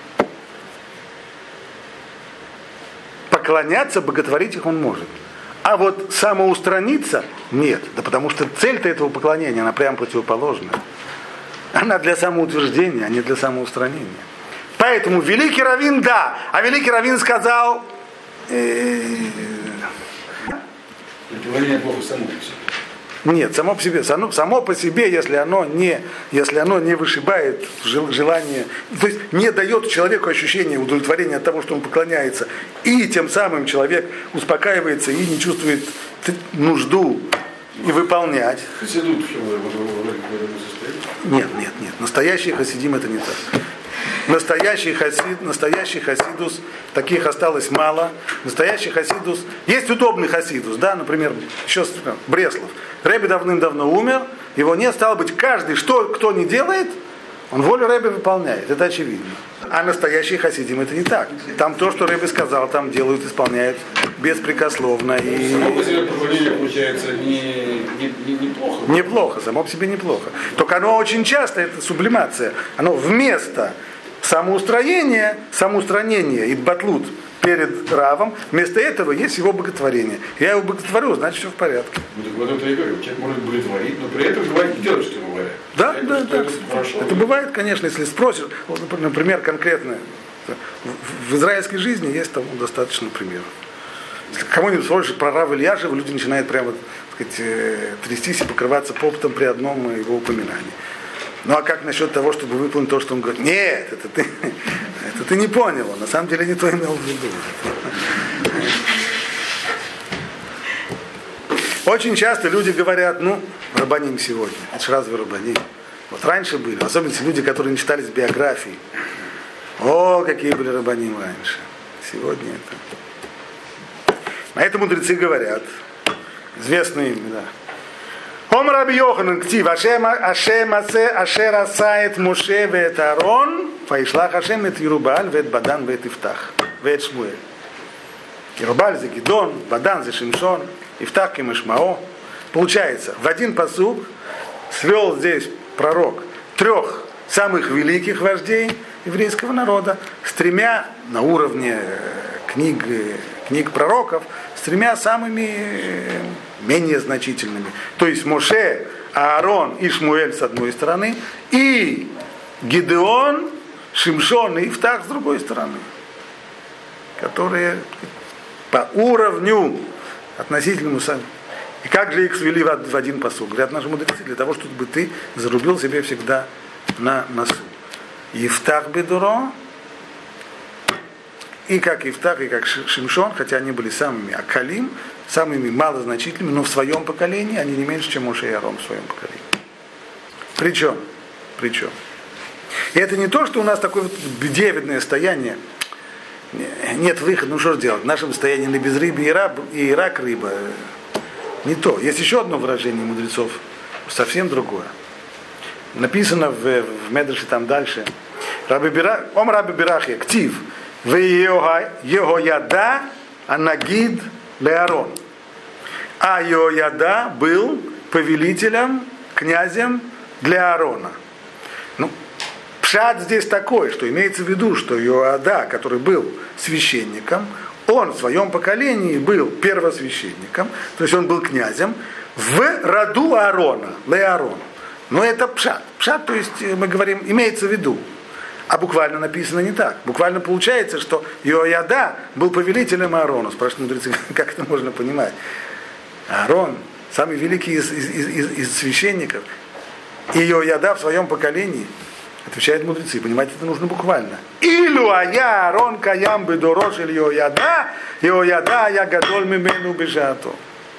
поклоняться, боготворить их он может. А вот самоустраниться нет. Да потому что цель-то этого поклонения, она прямо противоположная. Она для самоутверждения, а не для самоустранения. Поэтому великий раввин, да. А великий раввин сказал... Поклонение Богу само по себе. Нет, само по себе, если оно не вышибает желание, то есть не дает человеку ощущение удовлетворения от того, что он поклоняется, и тем самым человек успокаивается и не чувствует нужду и выполнять. Хасидут в этом состоит? Нет. Настоящий хасидим это не так. Настоящий хасидус, таких осталось мало. Настоящий хасидус, есть удобный хасидус, да, например, еще Бреслов. Ребе давным-давно умер, его нет, стало быть, каждый, кто не делает, он волю Ребе выполняет, это очевидно. А настоящий хасидим это не так. Там то, что Ребе сказал, там делают, исполняют беспрекословно. Само по себе поклонение получается неплохо. Неплохо, само по себе неплохо. Только оно очень часто, это сублимация, оно вместо самоустранение, идбатлут перед равом, вместо этого есть его боготворение. Я его боготворю, значит все в порядке. Ну так вот это я говорю, человек может боготворить, но при этом говорить не делать, что ему говорят. Да. Это бывает, конечно, если спросишь, вот, например, конкретно, в израильской жизни есть тому достаточно примеров. Если кому-нибудь спросишь про рава Ильяшева, люди начинают прямо, так сказать, трястись и покрываться попытом при одном его упоминании. Ну а как насчет того, чтобы выполнить то, что он говорит? Нет, это ты не понял, он на самом деле не то имел в виду. Очень часто люди говорят, рабаним сегодня. Это же разве рабаним? Вот раньше были, особенно люди, которые не читались биографии. О, какие были рабаним раньше. Сегодня это. На это мудрецы говорят. Известные имена. Ом Раби Йоханан ктив, Ашем ашер асаэт Моше вет Аарон, ваишлах Ашем эт Ерубааль вет Бадан вет Ифтах, вет Шмуэль. Ерубааль за Гидон, Бадан за Шимшон, Ифтах кемешмао. Получается, в один пасук свел здесь пророк 3 самых великих вождей еврейского народа с 3 на уровне книг пророков, с 3 самыми менее значительными. То есть Моше, Аарон и Шмуэль с одной стороны, и Гидеон, Шимшон и Ифтах с другой стороны, которые по уровню относительному сами. И как же их свели в один пасук? Говорят наши мудрецы, для того, чтобы ты зарубил себе всегда на носу. Ифтах бедуро, и как Ифтах, и как Шимшон, хотя они были самыми акалим, самыми малозначительными, но в своем поколении они не меньше, чем Моше и Аарон в своем поколении. Причем? И это не то, что у нас такое вот бедевидное состояние, нет выхода, ну что же делать, в нашем состоянии на безрыбье и рак рыба, не то. Есть еще одно выражение мудрецов, совсем другое. Написано в Медреше там дальше. Раби Берахия, ктив, в Йеhoяда анагид леарон. А Йеhoяда был повелителем, князем для Аарона. Ну, пшат здесь такой, что имеется в виду, что Йеhoяда, который был священником, он в своем поколении был первосвященником, то есть он был князем в роду Аарона, Леарону. Но это пшат. Пшат, то есть мы говорим, имеется в виду. А буквально написано не так. Буквально получается, что Йеhoяда был повелителем Аарона. Спрашивают мудрецы, как это можно понимать? Аарон, самый великий из священников, и Йеhoяда в своем поколении, отвечают мудрецы, понимать это нужно буквально. Илу ая Аарон каям бедорош или Йеhoяда, Йеhoяда я гадоль мимену бежато.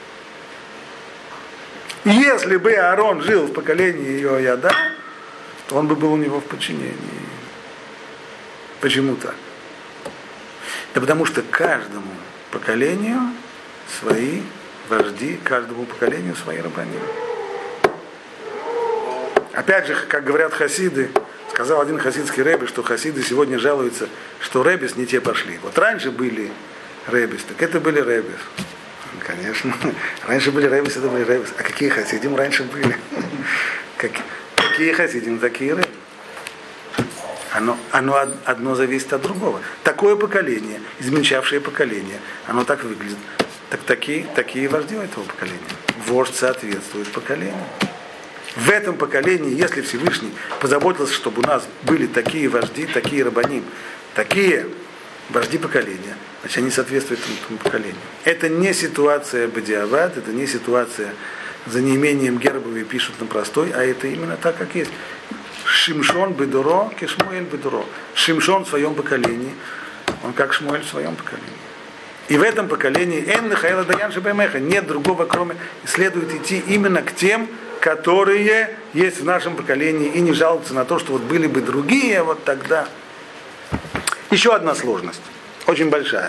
Если бы Аарон жил в поколении Йеhoяда, то он бы был у него в подчинении. Почему так? Да потому что каждому поколению свои вожди, каждому поколению свои рабаним. Опять же, как говорят хасиды, сказал один хасидский рэбби, что хасиды сегодня жалуются, что рэббис не те пошли. Вот раньше были рэббис, так это были рэббис. Конечно. Раньше были рэббис, это были рэббис. А какие хасидим раньше были? Какие хасидим, такие рэббис. Оно одно зависит от другого. Такое поколение, изменчавшее поколение, оно так выглядит. Так такие вожди у этого поколения. Вождь соответствует поколению. В этом поколении, если Всевышний позаботился, чтобы у нас были такие вожди, такие рабаним, такие вожди поколения, значит, они соответствуют этому поколению. Это не ситуация бадиават, это не ситуация за неимением гербовой пишут на простой, а это именно так, как есть. Шимшон бедуро, кешмуэль бедуро. Шимшон в своем поколении, он как Шмуэль в своем поколении. И в этом поколении нет другого, кроме, следует идти именно к тем, которые есть в нашем поколении, и не жаловаться на то, что вот были бы другие, вот тогда. Еще одна сложность, очень большая.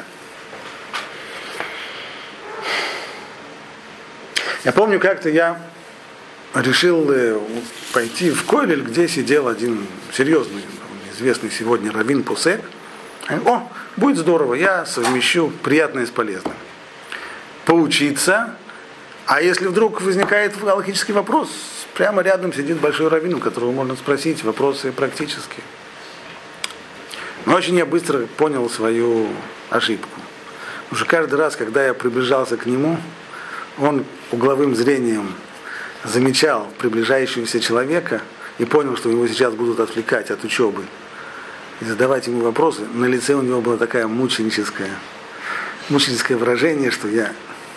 Я помню, как-то я решил пойти в Койлель, где сидел один серьезный, известный сегодня раввин Пусек. О, будет здорово, я совмещу приятное с полезным. Поучиться, а если вдруг возникает галактический вопрос, прямо рядом сидит большой раввин, у которого можно спросить вопросы практические. Но очень я быстро понял свою ошибку. Потому что каждый раз, когда я приближался к нему, он угловым зрением замечал приближающегося человека и понял, что его сейчас будут отвлекать от учебы и задавать ему вопросы. На лице у него было такое мученическое выражение, что я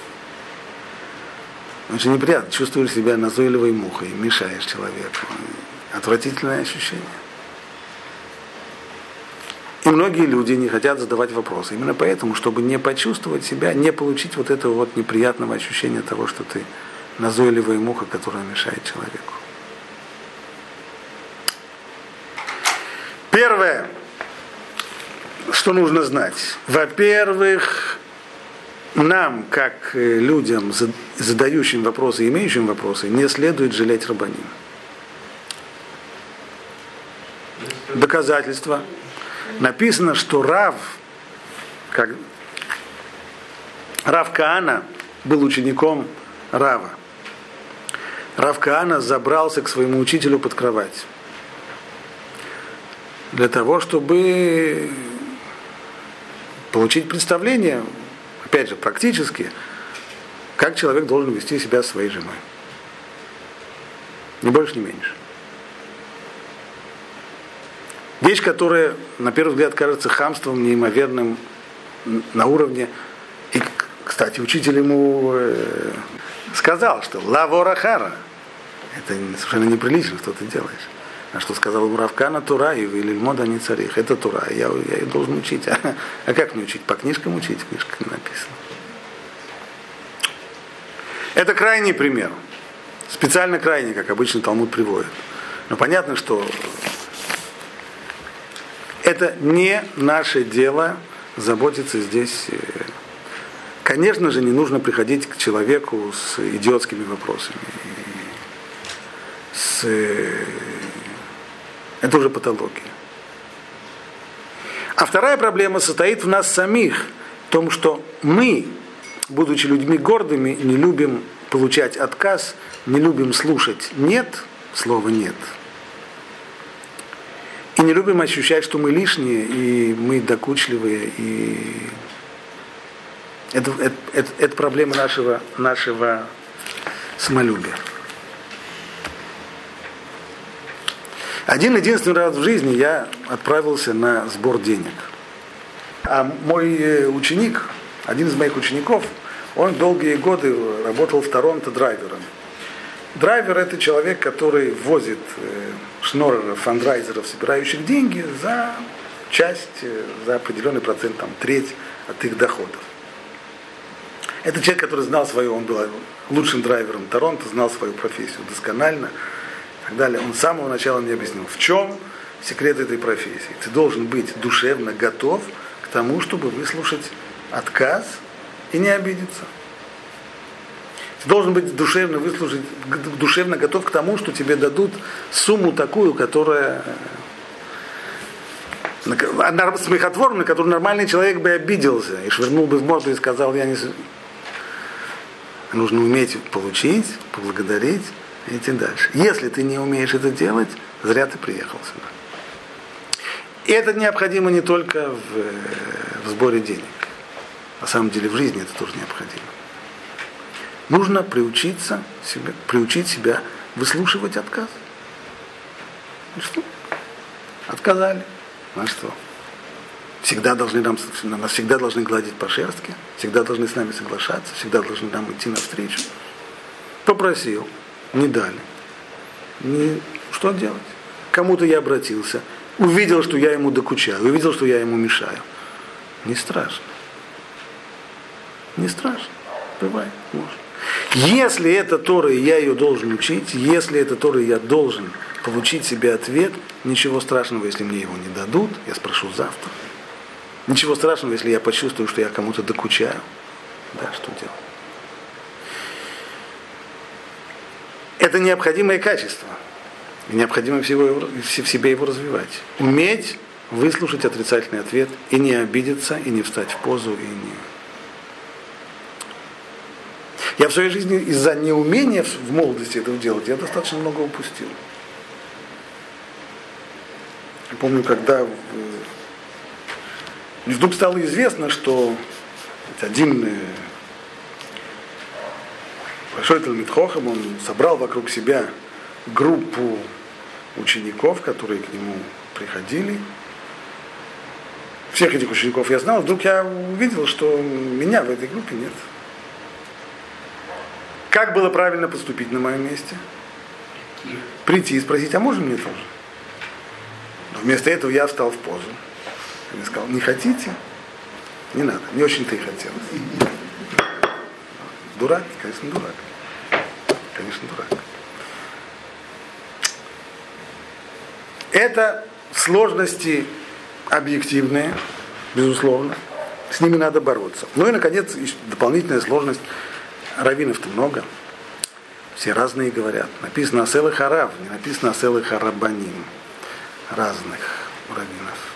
очень неприятно чувствую себя назойливой мухой, мешаешь человеку. Отвратительное ощущение. И многие люди не хотят задавать вопросы. Именно поэтому, чтобы не почувствовать себя, не получить вот этого вот неприятного ощущения того, что ты назойливая муха, которая мешает человеку. Первое, что нужно знать. Во-первых, нам, как людям, задающим вопросы, имеющим вопросы, не следует жалеть рабаним. Доказательство. Написано, что Рав Каана был учеником Рава. Рав Каана забрался к своему учителю под кровать. Для того, чтобы получить представление, опять же, практически, как человек должен вести себя со своей женой. Ни больше, ни меньше. Вещь, которая, на первый взгляд, кажется хамством неимоверным на уровне. И, кстати, учитель ему сказал, что лавора хара. Это совершенно неприлично, что ты делаешь. А что сказал Рав Кана, Тура и Лильмода не царих. Это Тура, я ее должен учить. А как мне учить? По книжкам учить? В книжках не написано. Это крайний пример. Специально крайний, как обычно Талмуд приводит. Но понятно, что это не наше дело заботиться здесь. Конечно же, не нужно приходить к человеку с идиотскими вопросами. Это уже патология. А вторая проблема состоит в нас самих, в том, что мы, будучи людьми гордыми, не любим получать отказ, не любим слушать «нет», слова «нет». И не любим ощущать, что мы лишние, и мы докучливые, и это проблема нашего самолюбия. Один-единственный раз в жизни я отправился на сбор денег. А мой ученик, один из моих учеников, он долгие годы работал в Торонто драйвером. Драйвер – это человек, который возит шнореров, фандрайзеров, собирающих деньги за часть, за определенный процент, там, треть от их доходов. Это человек, который знал свою, он был лучшим драйвером Торонто, знал свою профессию досконально и так далее. Он с самого начала мне объяснил, в чем секрет этой профессии. Ты должен быть душевно готов к тому, чтобы выслушать отказ и не обидеться. Ты должен быть душевно готов к тому, что тебе дадут сумму такую, которая смехотворную, на которую нормальный человек бы обиделся и швырнул бы в морду и сказал, я не... Нужно уметь получить, поблагодарить и идти дальше. Если ты не умеешь это делать, зря ты приехал сюда. И это необходимо не только в сборе денег. На самом деле в жизни это тоже необходимо. Нужно приучить себя выслушивать отказ. Ну что? Отказали. Ну что? Нас всегда должны гладить по шерстке, всегда должны с нами соглашаться, всегда должны нам идти навстречу. Попросил, не дали. Что делать? Кому-то я обратился, увидел, что я ему докучаю, увидел, что я ему мешаю. Не страшно. Не страшно. Бывает, может. Если это Тора, и я ее должен учить, если это Тора, и я должен получить себе ответ, ничего страшного, если мне его не дадут, я спрошу завтра. Ничего страшного, если я почувствую, что я кому-то докучаю. Да, что делать? Это необходимое качество. И необходимо в себе его развивать. Уметь выслушать отрицательный ответ и не обидеться, и не встать в позу, и не... Я в своей жизни из-за неумения в молодости этого делать, я достаточно много упустил. Я помню, когда вдруг стало известно, что один большой Талмид Хохам, он собрал вокруг себя группу учеников, которые к нему приходили. Всех этих учеников я знал, вдруг я увидел, что меня в этой группе нет. Как было правильно поступить на моем месте? Прийти и спросить, а можно мне тоже? Но вместо этого я встал в позу. И сказал, не хотите? Не надо, не очень-то и хотелось. Дурак? Конечно, дурак. Конечно, дурак. Это сложности объективные, безусловно. С ними надо бороться. Ну и, наконец, дополнительная сложность. Раввинов-то много. Все разные говорят. Написано «Асел и Харав», не написано «Асел и Харабаним». Разных раввинов.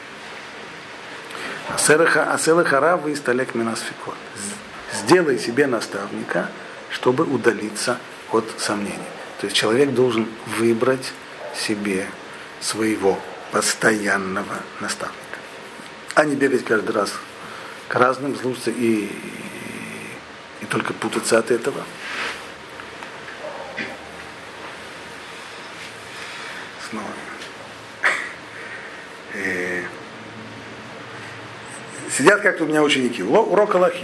«Асел и Харав» и «Исталек минасфикот». Сделай себе наставника, чтобы удалиться от сомнений. То есть человек должен выбрать себе своего постоянного наставника. А не бегать каждый раз к разным, слушаться и только путаться от этого. Снова. Сидят как-то у меня ученики. Урок Алахи.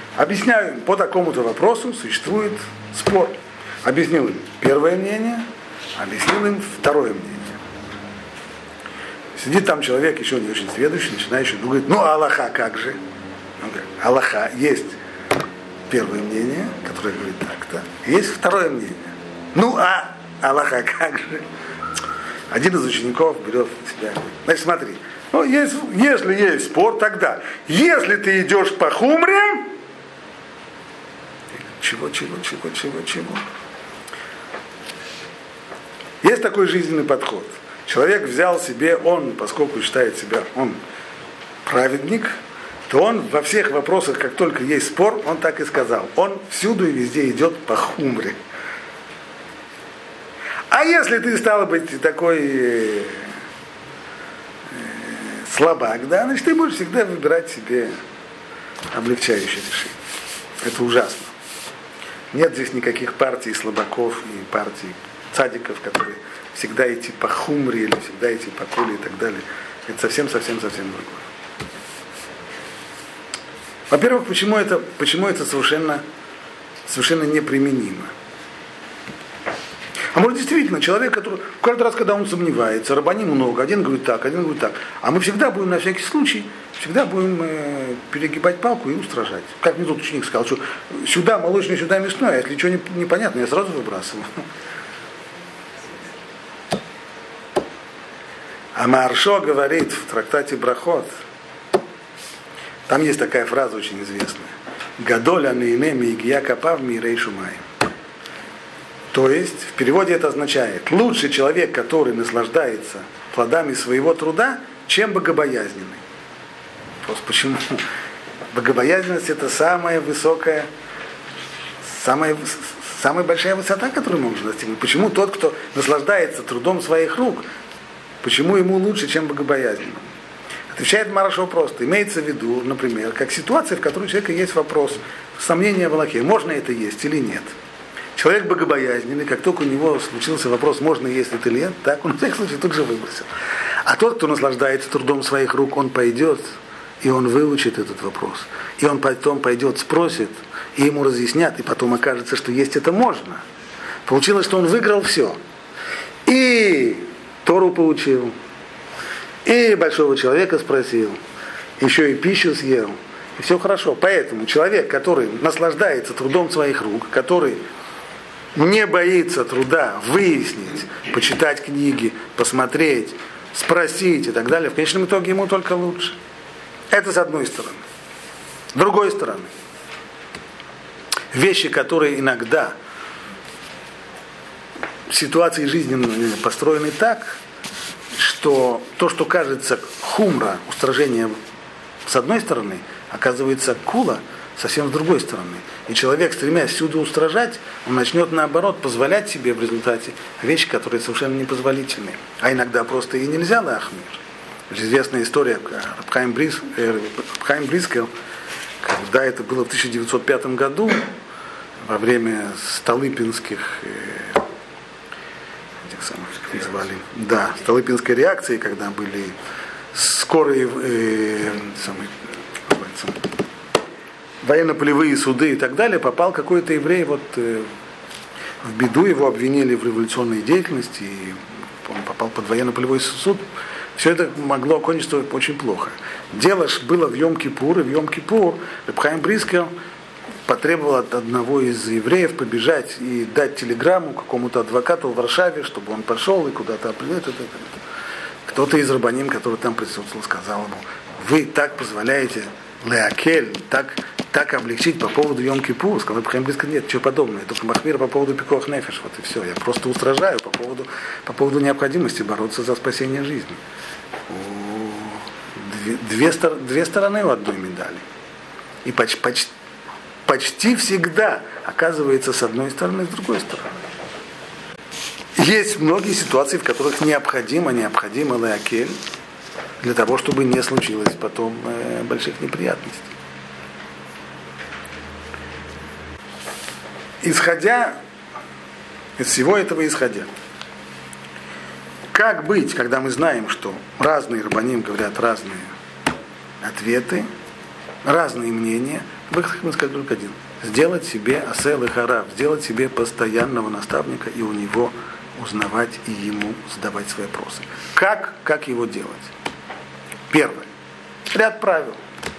Объясняю им, по такому-то вопросу существует спор. Объяснил им первое мнение, объяснил им второе мнение. Сидит там человек, еще не очень сведущий, начинающий, говорит, ну Аллаха как же? Он говорит, Аллаха есть первое мнение, которое говорит так-то, есть второе мнение. Ну а Аллаха как же? Один из учеников берет себя, значит, смотри, ну, если есть спор, тогда, если ты идешь по хумре, чего? Есть такой жизненный подход. Человек взял себе, он, поскольку считает себя, он праведник, то он во всех вопросах, как только есть спор, он так и сказал. Он всюду и везде идет по хумре. А если ты, стал быть, такой слабак, да, значит, ты будешь всегда выбирать себе облегчающее решение. Это ужасно. Нет здесь никаких партий слабаков и партий цадиков, которые всегда идти по хумре или всегда идти по куле и так далее. Это совсем другое. Во-первых, почему это совершенно неприменимо? А может действительно, человек, который каждый раз, когда он сомневается, рабаним много, один говорит так, а мы всегда будем на всякий случай, перегибать палку и устражать. Как мне тут ученик сказал, что сюда молочное, сюда мясное, а если что непонятно, я сразу выбрасываю. А Мааршо говорит в трактате Брахот, там есть такая фраза очень известная. Гадоля нейнеми игия капав мирей шумай. То есть, в переводе это означает, лучший человек, который наслаждается плодами своего труда, чем богобоязненный. Просто почему? Богобоязненность это самая высокая, самая большая высота, которую можно достигнуть. Почему тот, кто наслаждается трудом своих рук, почему ему лучше, чем богобоязненному? Отвечает Марашо просто. Имеется в виду, например, как ситуация, в которой у человека есть вопрос, сомнение в Аллахе, можно это есть или нет. Человек богобоязненный, как только у него случился вопрос, можно есть это или нет, так он в всяком случае тут же выбросил. А тот, кто наслаждается трудом своих рук, он пойдет, и он выучит этот вопрос. И он потом пойдет, спросит, и ему разъяснят, и потом окажется, что есть это можно. Получилось, что он выиграл все. И Тору получил, и большого человека спросил, еще и пищу съел, и все хорошо. Поэтому человек, который наслаждается трудом своих рук, который не боится труда выяснить, почитать книги, посмотреть, спросить и так далее, в конечном итоге ему только лучше. Это с одной стороны. С другой стороны, вещи, которые иногда ситуации жизненные построены так, что то, что кажется хумра, устражение с одной стороны, оказывается кула совсем с другой стороны. И человек, стремясь всюду устражать, он начнет наоборот позволять себе в результате вещи, которые совершенно непозволительные. А иногда просто и нельзя лахмир. Известная история Рабхаим Брискел, когда это было в 1905 году, во время Столыпинских Столыпинской реакции, когда были скорые военно-полевые суды и так далее, попал какой-то еврей в беду, его обвинили в революционной деятельности, и он попал под военно-полевой суд. Все это могло окончиться очень плохо. Дело было в Йом-Кипур, и в Йом-Кипур Рабхаим Брискел потребовал от одного из евреев побежать и дать телеграмму какому-то адвокату в Варшаве, чтобы он пошел и куда-то определить. Кто-то из рабаним, который там присутствовал, сказал ему: вы так позволяете леакель, так облегчить по поводу Йом-Кипур. Сказал Рабхаим Брискел: нет, ничего подобного. Только махмир по поводу пикох нефеш. Вот и все. Я просто устражаю по поводу необходимости бороться за спасение жизни. Две стороны у одной медали. И почти всегда оказывается с одной стороны, с другой стороны. Есть многие ситуации, в которых необходимо леакель для того, чтобы не случилось потом больших неприятностей. Исходя из всего этого как быть, когда мы знаем, что разные рабаним говорят разные ответы, разные мнения? Выход, мы сказали, только один. Сделать себе асел и харав, сделать себе постоянного наставника и у него узнавать и ему задавать свои вопросы. Как его делать? Первое. Ряд правил.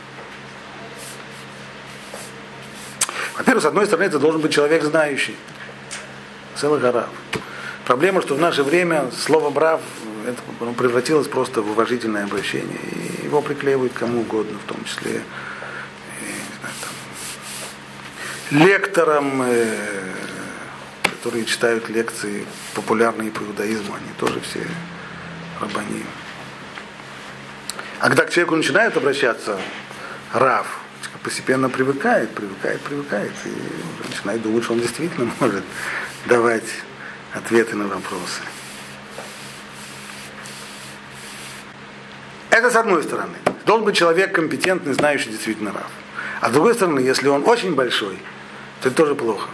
Во-первых, с одной стороны, это должен быть человек знающий. Целый рав. Проблема, что в наше время слово «рав» превратилось просто в уважительное обращение. И его приклеивают кому угодно, в том числе лекторам, которые читают лекции популярные по иудаизму, они тоже все рабани. А когда к человеку начинают обращаться рав, постепенно привыкает, и уже начинает думать, что он действительно может давать ответы на вопросы. Это с одной стороны. Должен быть человек компетентный, знающий действительно рав. А с другой стороны, если он очень большой, то это тоже плохо.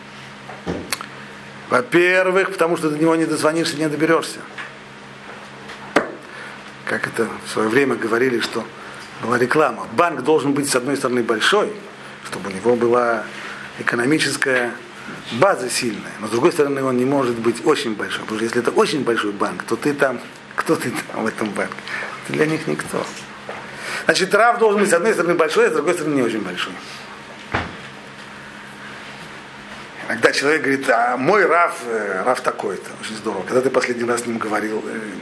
Во-первых, потому что до него не дозвонишься, не доберешься. Как это в свое время говорили, что была реклама. Банк должен быть, с одной стороны, большой, чтобы у него была экономическая база сильная. Но с другой стороны, он не может быть очень большой. Потому что если это очень большой банк, то ты там, кто ты там в этом банке? Ты для них никто. Значит, рав должен быть, с одной стороны, большой, а с другой стороны, не очень большой. Иногда человек говорит, а мой рав такой-то, очень здорово. Когда ты последний раз с ним говорил?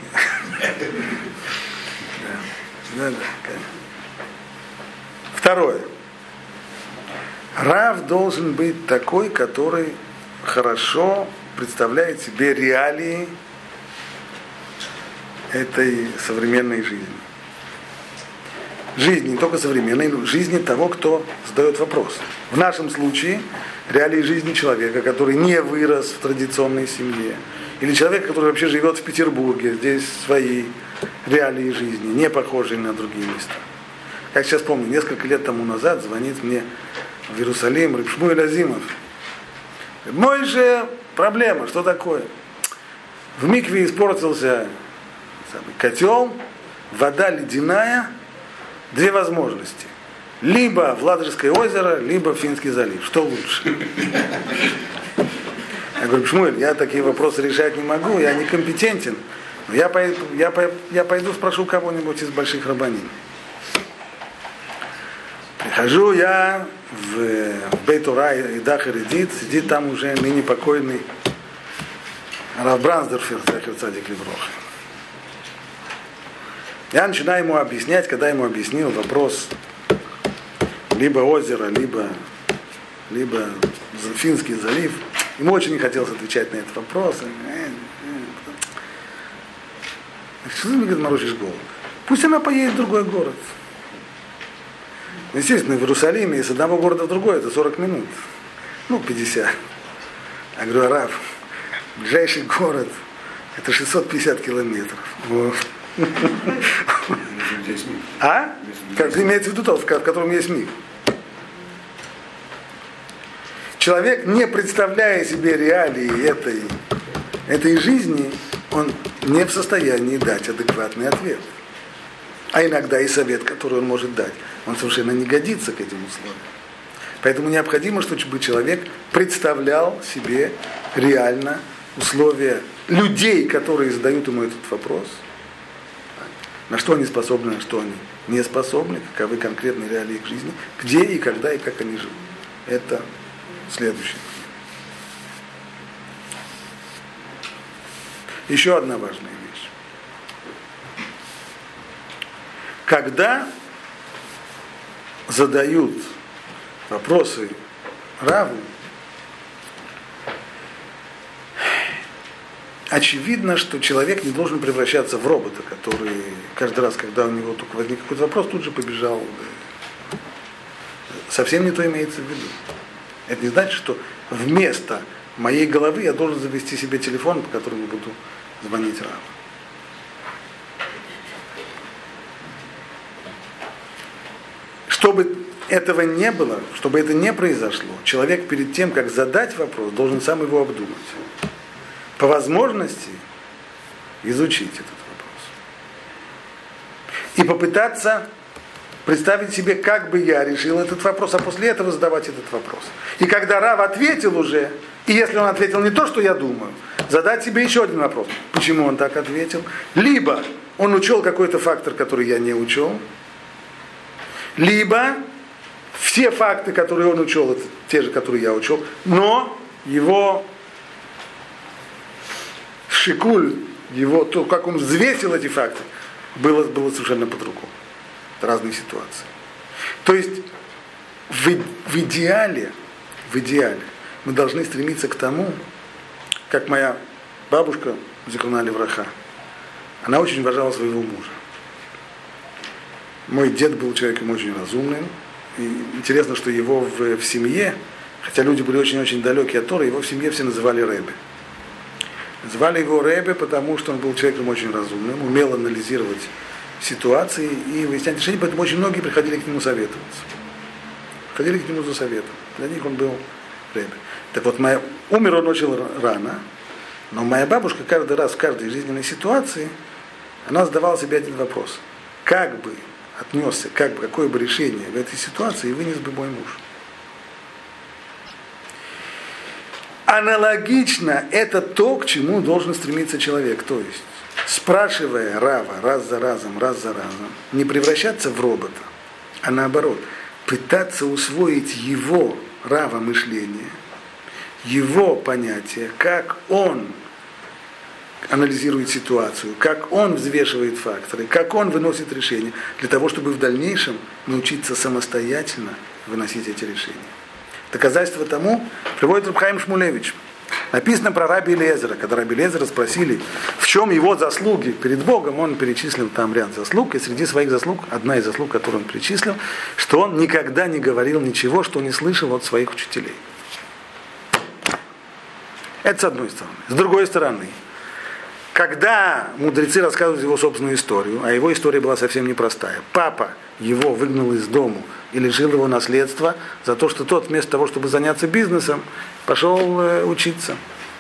Второе. Рав должен быть такой, который хорошо представляет себе реалии этой современной жизни. Жизни не только современной, но жизни того, кто задает вопрос. В нашем случае реалии жизни человека, который не вырос в традиционной семье, или человека, который вообще живет в Петербурге, здесь свои реалии жизни, не похожие на другие места. Я сейчас помню, несколько лет тому назад звонит мне в Иерусалим Рeb Шмуэль Азимов. Мой же проблема, что такое? В микве испортился котел, вода ледяная, две возможности. Либо в Ладожское озеро, либо в Финский залив. Что лучше? Я говорю, Шмуэль, я такие вопросы решать не могу, я некомпетентен. Но я пойду спрошу кого-нибудь из больших рабаним. Прихожу я в Бейт-Ура и Дахар-Эдит, сидит там уже ныне покойный Рав Брансдорфер, Захер Цадик Леврох. Я начинаю ему объяснять, когда ему объяснил вопрос либо озеро, либо Финский залив. Ему очень не хотелось отвечать на этот вопрос. Что ты мне, говорит, морочишь голову? Пусть она поедет в другой город. Естественно, в Иерусалиме из одного города в другой это 40 минут. 50. Я говорю, Рав, ближайший город это 650 километров. Вот. А? Как имеется в виду тот, в котором есть миг. Человек, не представляя себе реалии этой жизни, он не в состоянии дать адекватный ответ. А иногда и совет, который он может дать, он совершенно не годится к этим условиям. Поэтому необходимо, чтобы человек представлял себе реально условия людей, которые задают ему этот вопрос, на что они способны, на что они не способны, каковы конкретные реалии их жизни, где и когда и как они живут. Это следующее. Еще одна важная вещь. Когда задают вопросы раву, очевидно, что человек не должен превращаться в робота, который каждый раз, когда у него только возник какой-то вопрос, тут же побежал. Совсем не то имеется в виду. Это не значит, что вместо моей головы я должен завести себе телефон, по которому буду звонить раву. Чтобы этого не было, чтобы это не произошло, человек перед тем, как задать вопрос, должен сам его обдумать. По возможности изучить этот вопрос. И попытаться представить себе, как бы я решил этот вопрос, а после этого задавать этот вопрос. И когда рав ответил уже, и если он ответил не то, что я думаю, задать себе еще один вопрос. Почему он так ответил? Либо он учел какой-то фактор, который я не учел, либо все факты, которые он учел, это те же, которые я учел, но его шикуль, его, то, как он взвесил эти факты, было совершенно по-другому. Это разные ситуации. То есть в идеале мы должны стремиться к тому, как моя бабушка, зикруна левраха, она очень уважала своего мужа. Мой дед был человеком очень разумным. И интересно, что его в семье, хотя люди были очень-очень далекие от Торы, его в семье все называли Ребе. Называли его Ребе, потому что он был человеком очень разумным, умел анализировать ситуации и выяснять решения, поэтому очень многие приходили к нему советоваться. Приходили к нему за советом. Для них он был Ребе. Так вот, умер он очень рано, но моя бабушка каждый раз в каждой жизненной ситуации, она задавала себе один вопрос. Как бы отнесся, какое бы решение в этой ситуации вынес бы мой муж? Аналогично это то, к чему должен стремиться человек. То есть, спрашивая Рава раз за разом, не превращаться в робота, а наоборот, пытаться усвоить его Рава мышление, его понятие, как он анализирует ситуацию, как он взвешивает факторы, как он выносит решения, для того, чтобы в дальнейшем научиться самостоятельно выносить эти решения. Доказательство тому приводит Рав Хаим Шмулевич. Написано про Раби Элиэзера. Когда Раби Элиэзера спросили, в чем его заслуги перед Богом, он перечислил там ряд заслуг, и среди своих заслуг, одна из заслуг, которую он перечислил, что он никогда не говорил ничего, что не слышал от своих учителей. Это с одной стороны. С другой стороны, когда мудрецы рассказывают его собственную историю, а его история была совсем непростая, папа его выгнал из дому и лишил его наследства за то, что тот вместо того, чтобы заняться бизнесом, пошел учиться.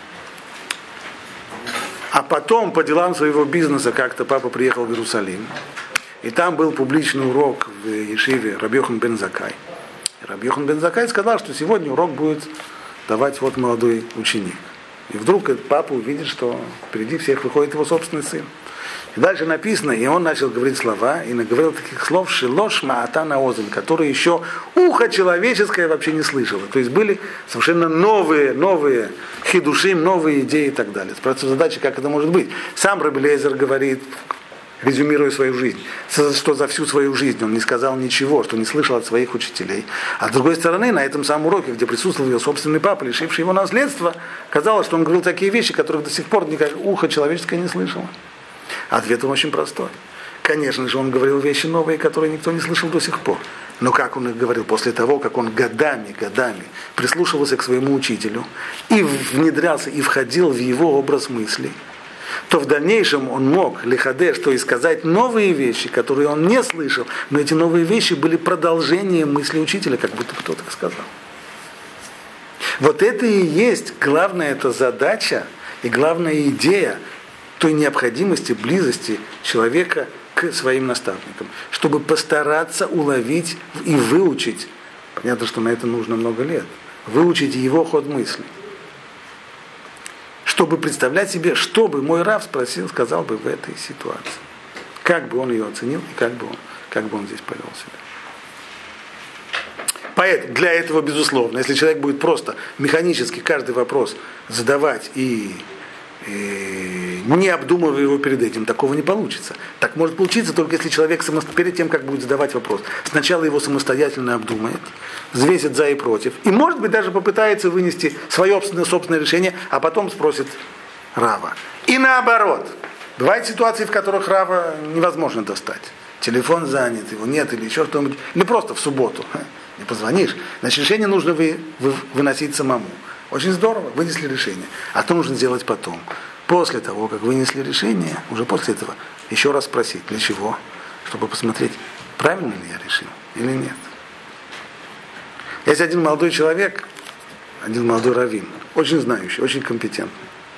А потом по делам своего бизнеса как-то папа приехал в Иерусалим, и там был публичный урок в Ешиве Раби Йохан бен Заккай. И Раби Йохан бен Заккай сказал, что сегодня урок будет давать вот молодой ученик. И вдруг папа увидит, что впереди всех выходит его собственный сын. И дальше написано, и он начал говорить слова, и наговорил таких слов «шилош маата наозен», которые еще ухо человеческое вообще не слышало. То есть были совершенно новые хидушим, новые идеи и так далее. Спрашивается задача, как это может быть. Сам Раби Элиэзер говорит, резюмируя свою жизнь, что за всю свою жизнь он не сказал ничего, что не слышал от своих учителей. А с другой стороны, на этом самом уроке, где присутствовал его собственный папа, лишивший его наследства, казалось, что он говорил такие вещи, которых до сих пор никак ухо человеческое не слышало. Ответ он очень простой. Конечно же, он говорил вещи новые, которые никто не слышал до сих пор. Но как он их говорил? После того, как он годами прислушивался к своему учителю и внедрялся, и входил в его образ мыслей, то в дальнейшем он мог лихадеш, то есть сказать новые вещи, которые он не слышал, но эти новые вещи были продолжением мысли учителя, как будто кто-то так сказал. Вот это и есть главная эта задача и главная идея той необходимости близости человека к своим наставникам, чтобы постараться уловить и выучить, понятно, что на это нужно много лет, выучить его ход мысли. Чтобы представлять себе, что бы мой рав сказал бы в этой ситуации. Как бы он ее оценил и как бы он здесь повел себя. Поэтому для этого, безусловно, если человек будет просто механически каждый вопрос задавать и не обдумывая его перед этим, такого не получится. Так может получиться только если человек перед тем, как будет задавать вопрос, сначала его самостоятельно обдумает, взвесит за и против, и может быть даже попытается вынести свое собственное решение, а потом спросит рава. И наоборот. Бывают ситуации, в которых рава невозможно достать. Телефон занят, его нет, или еще что-нибудь. Или просто в субботу. Не позвонишь. Значит, решение нужно выносить самому. Очень здорово, вынесли решение. А то нужно сделать потом. После того, как вынесли решение, уже после этого еще раз спросить, для чего? Чтобы посмотреть, правильно ли я решил или нет. Есть один молодой человек, один молодой раввин, очень знающий, очень компетентный.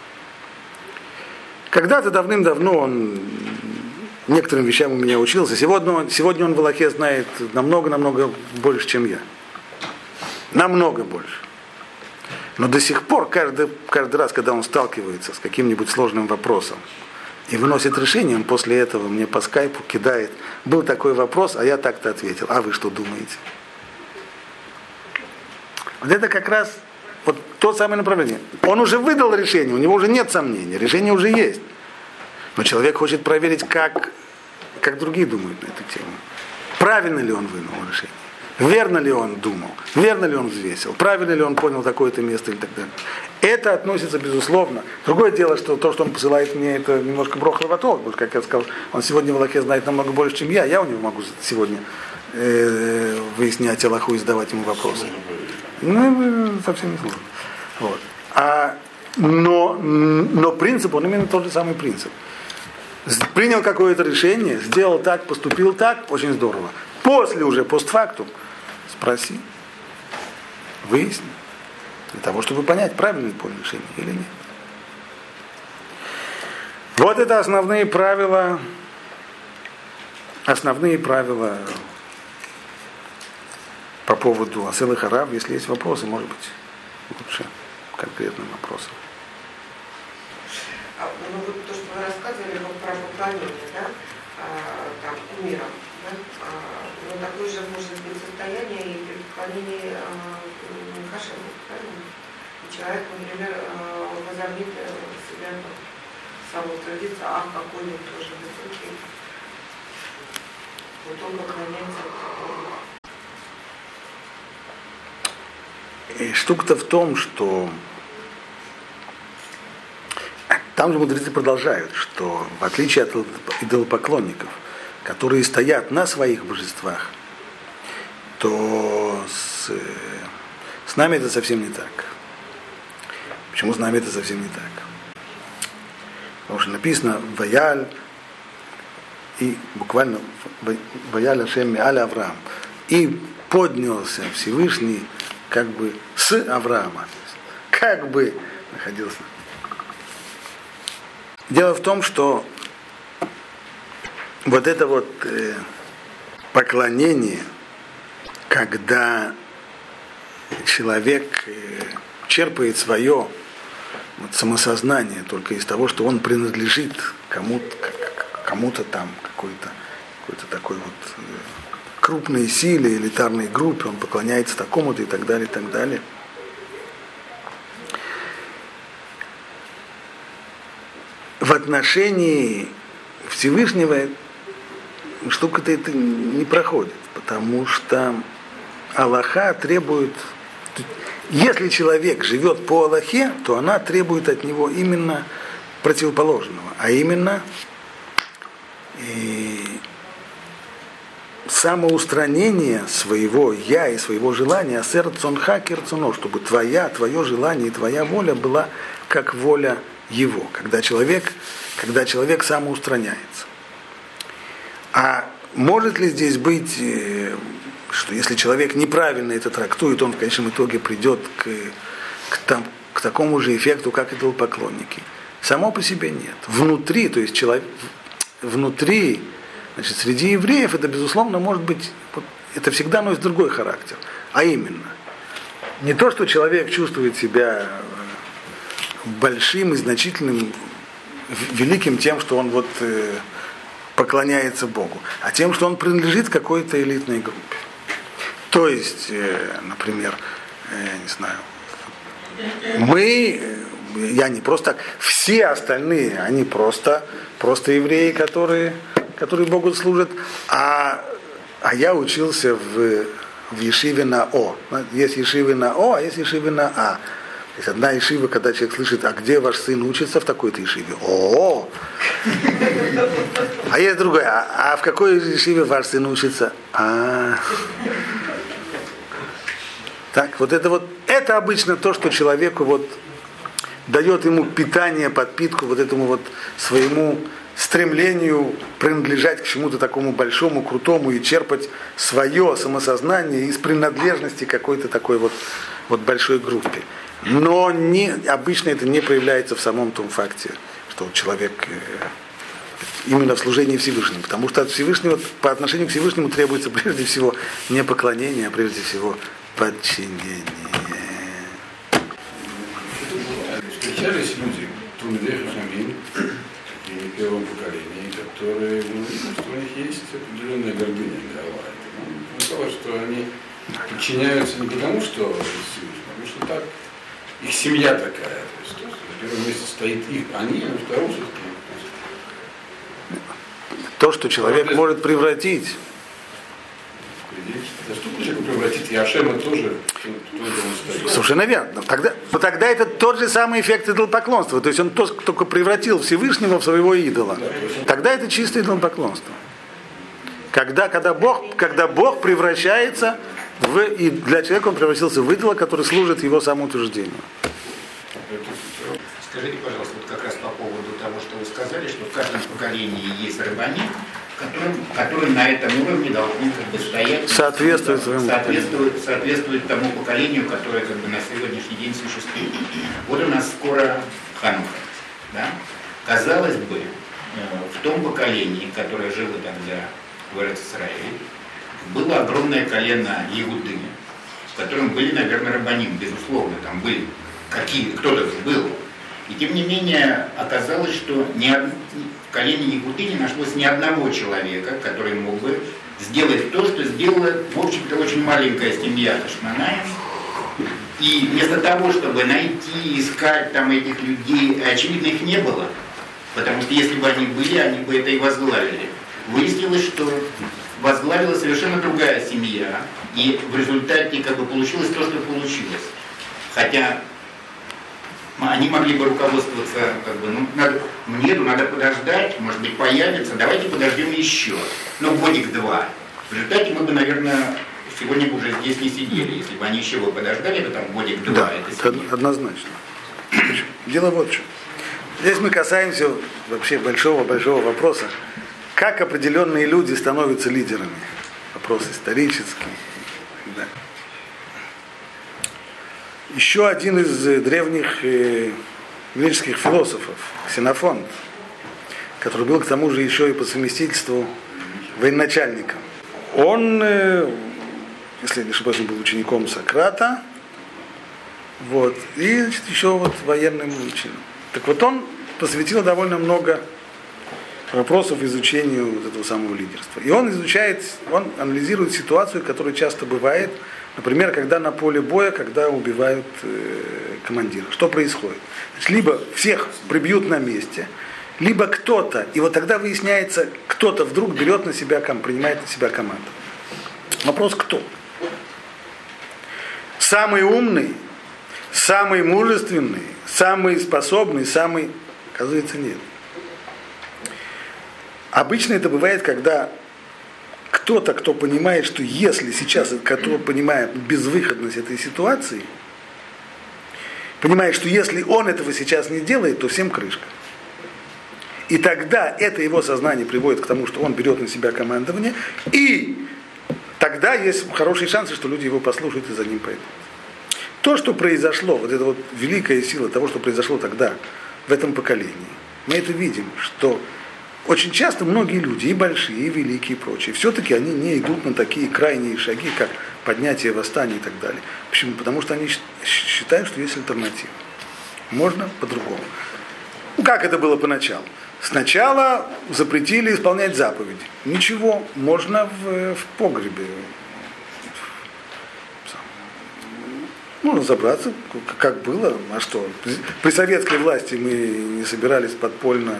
Когда-то давным-давно он некоторым вещам у меня учился. Сегодня он в Алахе знает намного больше, чем я. Намного больше. Но до сих пор, каждый раз, когда он сталкивается с каким-нибудь сложным вопросом и выносит решение, он после этого мне по скайпу кидает: был такой вопрос, а я так-то ответил. А вы что думаете? Вот это как раз вот то самое направление. Он уже выдал решение, у него уже нет сомнений, решение уже есть. Но человек хочет проверить, как другие думают на эту тему. Правильно ли он вынул решение? Верно ли он думал? Верно ли он взвесил? Правильно ли он понял такое-то место и так далее? Это относится, безусловно. Другое дело, что то, что он посылает мне, это немножко брохловатол, потому что, как я сказал, он сегодня в Аллахе знает намного больше, чем я. Я у него могу сегодня выяснять Аллаху и задавать ему вопросы. Ну, совсем не сложно. Вот. Но принцип, он именно тот же самый принцип. Принял какое-то решение, сделал так, поступил так, очень здорово. После уже, постфактум, спроси, выясни, для того, чтобы понять, правильно ли понял решение или нет. Вот это основные правила по поводу асел и харав. Если есть вопросы, может быть, лучше конкретным вопросом. Ну вот то, что вы рассказывали про поклонение, да, там, миром, да, но такое же может быть состояние и при поклонении Хашему, правильно? И человек, например, возомнит себя самоутвердиться, какой он тоже высокий. Вот он поклоняется такому. И штука-то в том, что там же мудрецы продолжают, что в отличие от идолопоклонников, которые стоят на своих божествах, то с нами это совсем не так. Почему с нами это совсем не так? Потому что написано «Ваяль» и буквально «Ваяль Ашем Аля Авраам». И поднялся Всевышний как бы с Авраама. Как бы находился. Дело в том, что вот это вот поклонение, когда человек черпает свое самосознание только из того, что он принадлежит кому-то там, какой-то такой вот крупной силе, элитарной группе, он поклоняется такому-то и так далее, и так далее. В отношении Всевышнего штука-то это не проходит, потому что Аллаха требует, если человек живет по Аллахе, то она требует от него именно противоположного, а именно самоустранение своего «я» и своего желания, асер цонха кирцуно, чтобы твое желание и твоя воля была как воля его, когда человек самоустраняется. А может ли здесь быть, что если человек неправильно это трактует, он в конечном итоге придет к такому же эффекту, как и идолопоклонники? Само по себе нет. Внутри, то есть внутри, значит, среди евреев это, безусловно, может быть, это всегда носит другой характер. А именно, не то, что человек чувствует себя большим и значительным, великим тем, что он вот поклоняется Богу, а тем, что он принадлежит какой-то элитной группе. То есть, например, я не знаю, я не просто так, все остальные, они просто евреи, которые Богу служат, а я учился в ешиве на О. Есть ешивы на О, а есть ешивы на А. То есть одна ешива, когда человек слышит, а где ваш сын учится в такой-то ешиве? О! А есть другая, а в какой ешиве ваш сын учится? Так, это обычно то, что человеку вот дает ему питание, подпитку, вот этому вот своему стремлению принадлежать к чему-то такому большому, крутому и черпать свое самосознание из принадлежности какой-то такой вот большой группе. Но обычно это не проявляется в самом том факте, что человек именно в служении Всевышнему. Потому что от Всевышнего, по отношению к Всевышнему требуется прежде всего не поклонение, а прежде всего подчинение. встречались люди, Тумидей Хахамин, и первом поколении, которые, видят, что у них есть определенная гордыня мировая. Того, что они подчиняются не потому, что потому что так, их семья такая. То есть, на первом месте стоит их, они, а на втором все-таки. То, что человек может превратить. Да что человек превратить? И Ашема тоже. Совершенно верно. Тогда это тот же самый эффект идолопоклонства. То есть он только превратил Всевышнего в своего идола. Тогда это чистое идолопоклонство. Когда Бог превращается и для человека он превратился в идола, который служит его самоутверждению. Скажите, пожалуйста, вот как раз по поводу того, что вы сказали, что в каждом поколении есть рабаним, которые на этом уровне должны стоять, соответствует тому поколению, которое на сегодняшний день существует. Вот у нас скоро Ханука. Да? Казалось бы, в том поколении, которое жило тогда в Эрец-Исраиле, было огромное колено Иуды, в котором были, наверное, рабаним, безусловно, там были кто-то был. И тем не менее оказалось, что в колене Иуды не нашлось ни одного человека, который мог бы сделать то, что сделала, в общем-то, очень маленькая семья Хашмонаев. И вместо того, чтобы найти, искать там этих людей, очевидно, их не было, потому что если бы они были, они бы это и возглавили. Выяснилось, что возглавила совершенно другая семья, и в результате получилось то, что получилось. Хотя они могли бы руководствоваться, надо подождать, может быть, появится, давайте подождем еще, годик-два. В результате мы бы, наверное, сегодня бы уже здесь не сидели, если бы они еще бы подождали, то там годик-два. Да, это однозначно. Дело вот в чем. Здесь мы касаемся вообще большого вопроса, как определенные люди становятся лидерами. Вопрос исторический. Да. Еще один из древних греческих философов, Ксенофонт, который был к тому же еще и по совместительству военачальником. Он, если не ошибаюсь, был учеником Сократа, и еще военным ученым. Так вот он посвятил довольно много вопросов изучению этого самого лидерства. И он анализирует ситуацию, которая часто бывает, например, когда на поле боя, когда убивают командира. Что происходит? Значит, либо всех прибьют на месте, либо кто-то, и вот тогда выясняется, кто-то вдруг принимает на себя команду. Вопрос кто? Самый умный, самый мужественный, самый способный, оказывается, нет. Обычно это бывает, когда кто-то, кто понимает, что если сейчас, кто понимает безвыходность этой ситуации, понимает, что если он этого сейчас не делает, то всем крышка. И тогда это его сознание приводит к тому, что он берет на себя командование, и тогда есть хорошие шансы, что люди его послушают и за ним пойдут. То, что произошло, вот эта великая сила того, что произошло тогда, в этом поколении, мы это видим, что очень часто многие люди, и большие, и великие, и прочие, все-таки они не идут на такие крайние шаги, как поднятие восстания и так далее. Почему? Потому что они считают, что есть альтернатива. Можно по-другому. Как это было поначалу? Сначала запретили исполнять заповеди. Ничего, можно в погребе. Можно разобраться, как было, а что. При советской власти мы не собирались подпольно.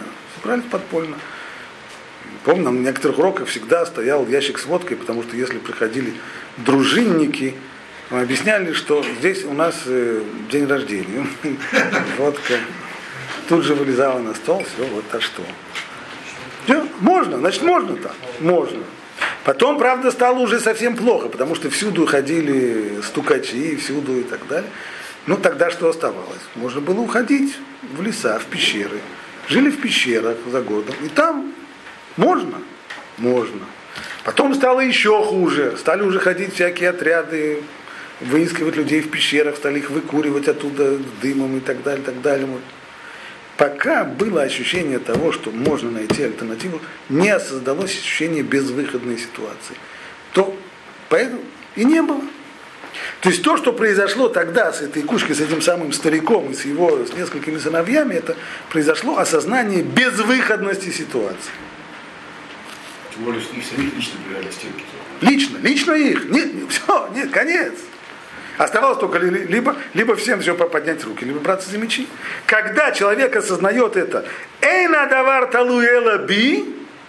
Помню, на некоторых уроках всегда стоял ящик с водкой, потому что если приходили дружинники, объясняли, что здесь у нас день рождения. Водка тут же вылезала на стол, все, что. Можно, значит, можно так. Можно. Потом, правда, стало уже совсем плохо, потому что всюду ходили стукачи, всюду и так далее. Тогда что оставалось? Можно было уходить в леса, в пещеры. Жили в пещерах за годом. И там можно. Потом стало еще хуже. Стали уже ходить всякие отряды, выискивать людей в пещерах, стали их выкуривать оттуда дымом и так далее, так далее. Пока было ощущение того, что можно найти альтернативу, не создалось ощущение безвыходной ситуации. То поэтому и не было. То есть то, что произошло тогда с этой кучкой, с этим самым стариком и с несколькими сыновьями, это произошло осознание безвыходности ситуации. Тем более, что их самих лично проверяли стенки. Лично их. Все, нет, конец. Оставалось только либо всем все поднять руки, либо браться за мечи. Когда человек осознает это, «Эйна давар талуэла би»,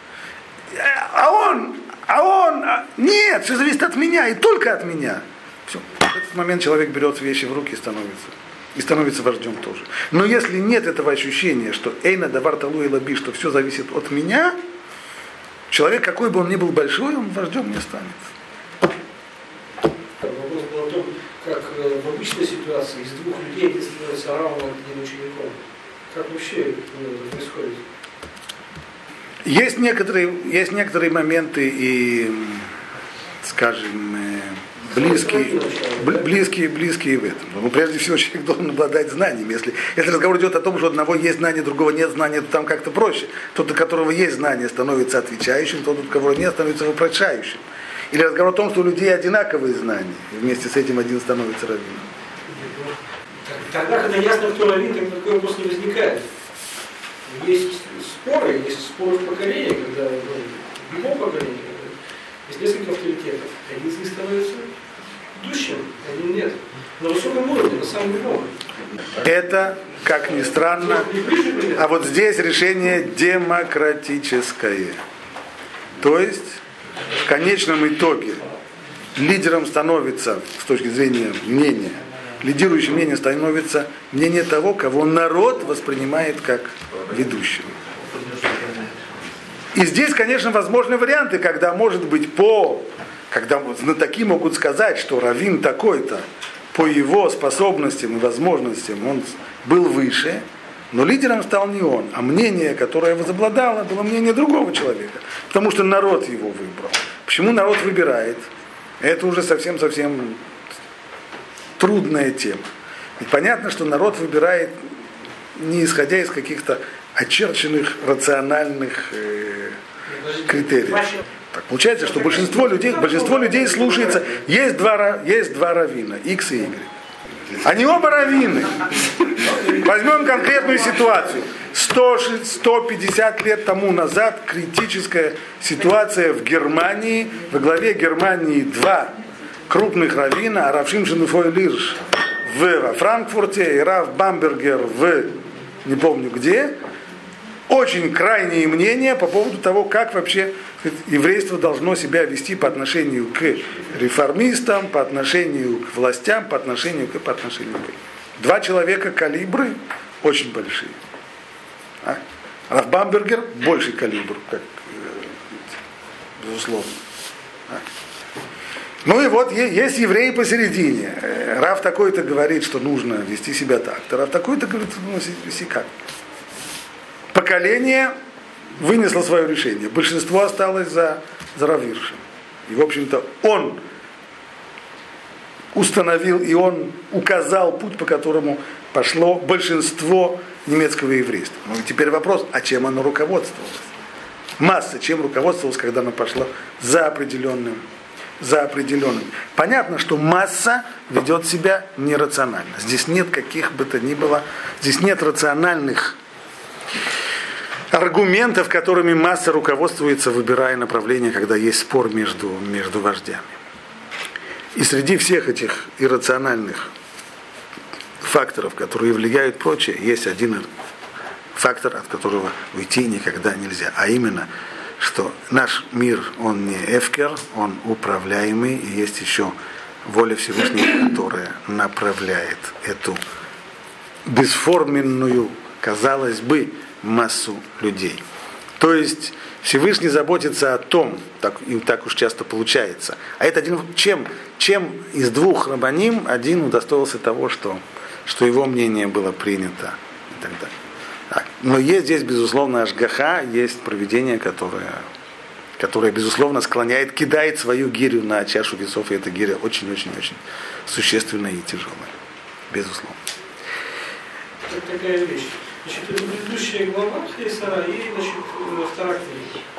нет, все зависит от меня и только от меня. Все. В этот момент человек берет вещи в руки и становится вождем тоже. Но если нет этого ощущения, что «Эйна давар талуэла би», что все зависит от меня, человек, какой бы он ни был большой, он вождем не станет. Вопрос был о том, как в обычной ситуации из двух людей один становится равным одним учеником. Как вообще это происходит? Есть некоторые моменты и, скажем, близкие в этом. Но прежде всего человек должен обладать знанием. Если разговор идет о том, что у одного есть знание, другого нет знания, то там как-то проще. Тот, у которого есть знание, становится отвечающим, тот, у которого нет, становится вопрошающим. Или разговор о том, что у людей одинаковые знания, и вместе с этим один становится раввином. Тогда, когда ясно, кто раввин, так такой вопрос не возникает. Есть споры в поколении, когда в любом поколении есть несколько авторитетов. Один из них становится идущим, один нет. На высоком уровне, на самом деле. Это, как ни странно, а вот здесь решение демократическое. То есть, в конечном итоге, лидером становится, с точки зрения мнения, лидирующим мнением становится мнение того, кого народ воспринимает как ведущего. И здесь, конечно, возможны варианты, когда, может быть, когда знатоки могут сказать, что раввин такой-то, по его способностям и возможностям он был выше, но лидером стал не он, а мнение, которое возобладало, было мнение другого человека, потому что народ его выбрал. Почему народ выбирает? Это уже совсем трудная тема. Ведь понятно, что народ выбирает не исходя из каких-то очерченных рациональных критериев. Так, получается, что большинство людей слушается. Есть два раввина, X и Y. Они оба раввины. Возьмем конкретную ситуацию. 150 лет тому назад критическая ситуация в Германии. Во главе Германии два крупных раввина, Рав Шимшон и Фойль Ирш во Франкфурте и Рав Бамбергер в не помню где. Очень крайние мнения по поводу того, как вообще еврейство должно себя вести по отношению к реформистам, по отношению к властям, по отношению к. Два человека калибры очень большие. Рав Бамбергер больший калибр, как, безусловно. Ну и вот есть евреи посередине. Рав такой-то говорит, что нужно вести себя так-то. Рав такой-то говорит, ну, вести как. Поколение вынесло свое решение. Большинство осталось за Рав Иршем. И, в общем-то, он установил и он указал путь, по которому пошло большинство немецкого еврейства. Ну и теперь вопрос, а чем оно руководствовалось? Масса чем руководствовалась, когда она пошла за определенным. Понятно, что масса ведет себя нерационально. Здесь нет каких бы то ни было, здесь нет рациональных аргументов, которыми масса руководствуется, выбирая направление, когда есть спор между вождями. И среди всех этих иррациональных факторов, которые влияют прочее, есть один фактор, от которого уйти никогда нельзя, а именно, что наш мир, он не эфкер, он управляемый, и есть еще воля Всевышнего, которая направляет эту бесформенную, казалось бы, массу людей. То есть Всевышний заботится о том, и так уж часто получается. А это чем из двух рабаним один удостоился того, что его мнение было принято и так далее. Так. Но есть здесь, безусловно, ашгаха, есть провидение, которое, безусловно, кидает свою гирю на чашу весов, и эта гиря очень-очень-очень существенная и тяжелая. Безусловно. Это такая вещь. Значит, это предыдущая глава Хейсара и, вторая книга.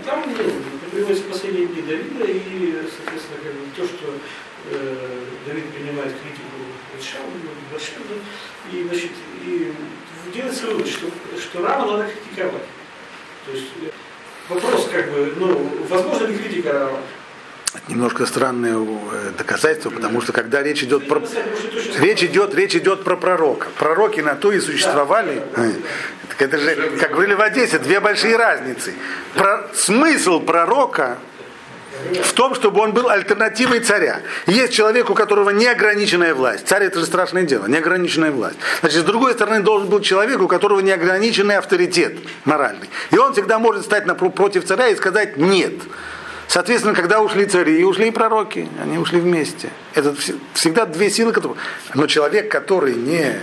там приводится последние дни Давида, и, соответственно, как бы, то, что Давид принимает критику Батшевы, и, значит, и делается вывод, что Рава надо критиковать. То есть вопрос, как бы, возможно ли критика Рава? Немножко странное доказательство, потому что когда речь идет про пророка. Пророки на то и существовали. Это же, как говорили в Одессе, две большие разницы. Смысл пророка в том, чтобы он был альтернативой царя. Есть человек, у которого неограниченная власть. Царь — это же страшное дело, неограниченная власть. Значит, с другой стороны, должен быть человек, у которого неограниченный авторитет моральный. И он всегда может стать против царя и сказать «нет». Соответственно, когда ушли цари, ушли и пророки, они ушли вместе. Это всегда две силы, которые... Но человек, который не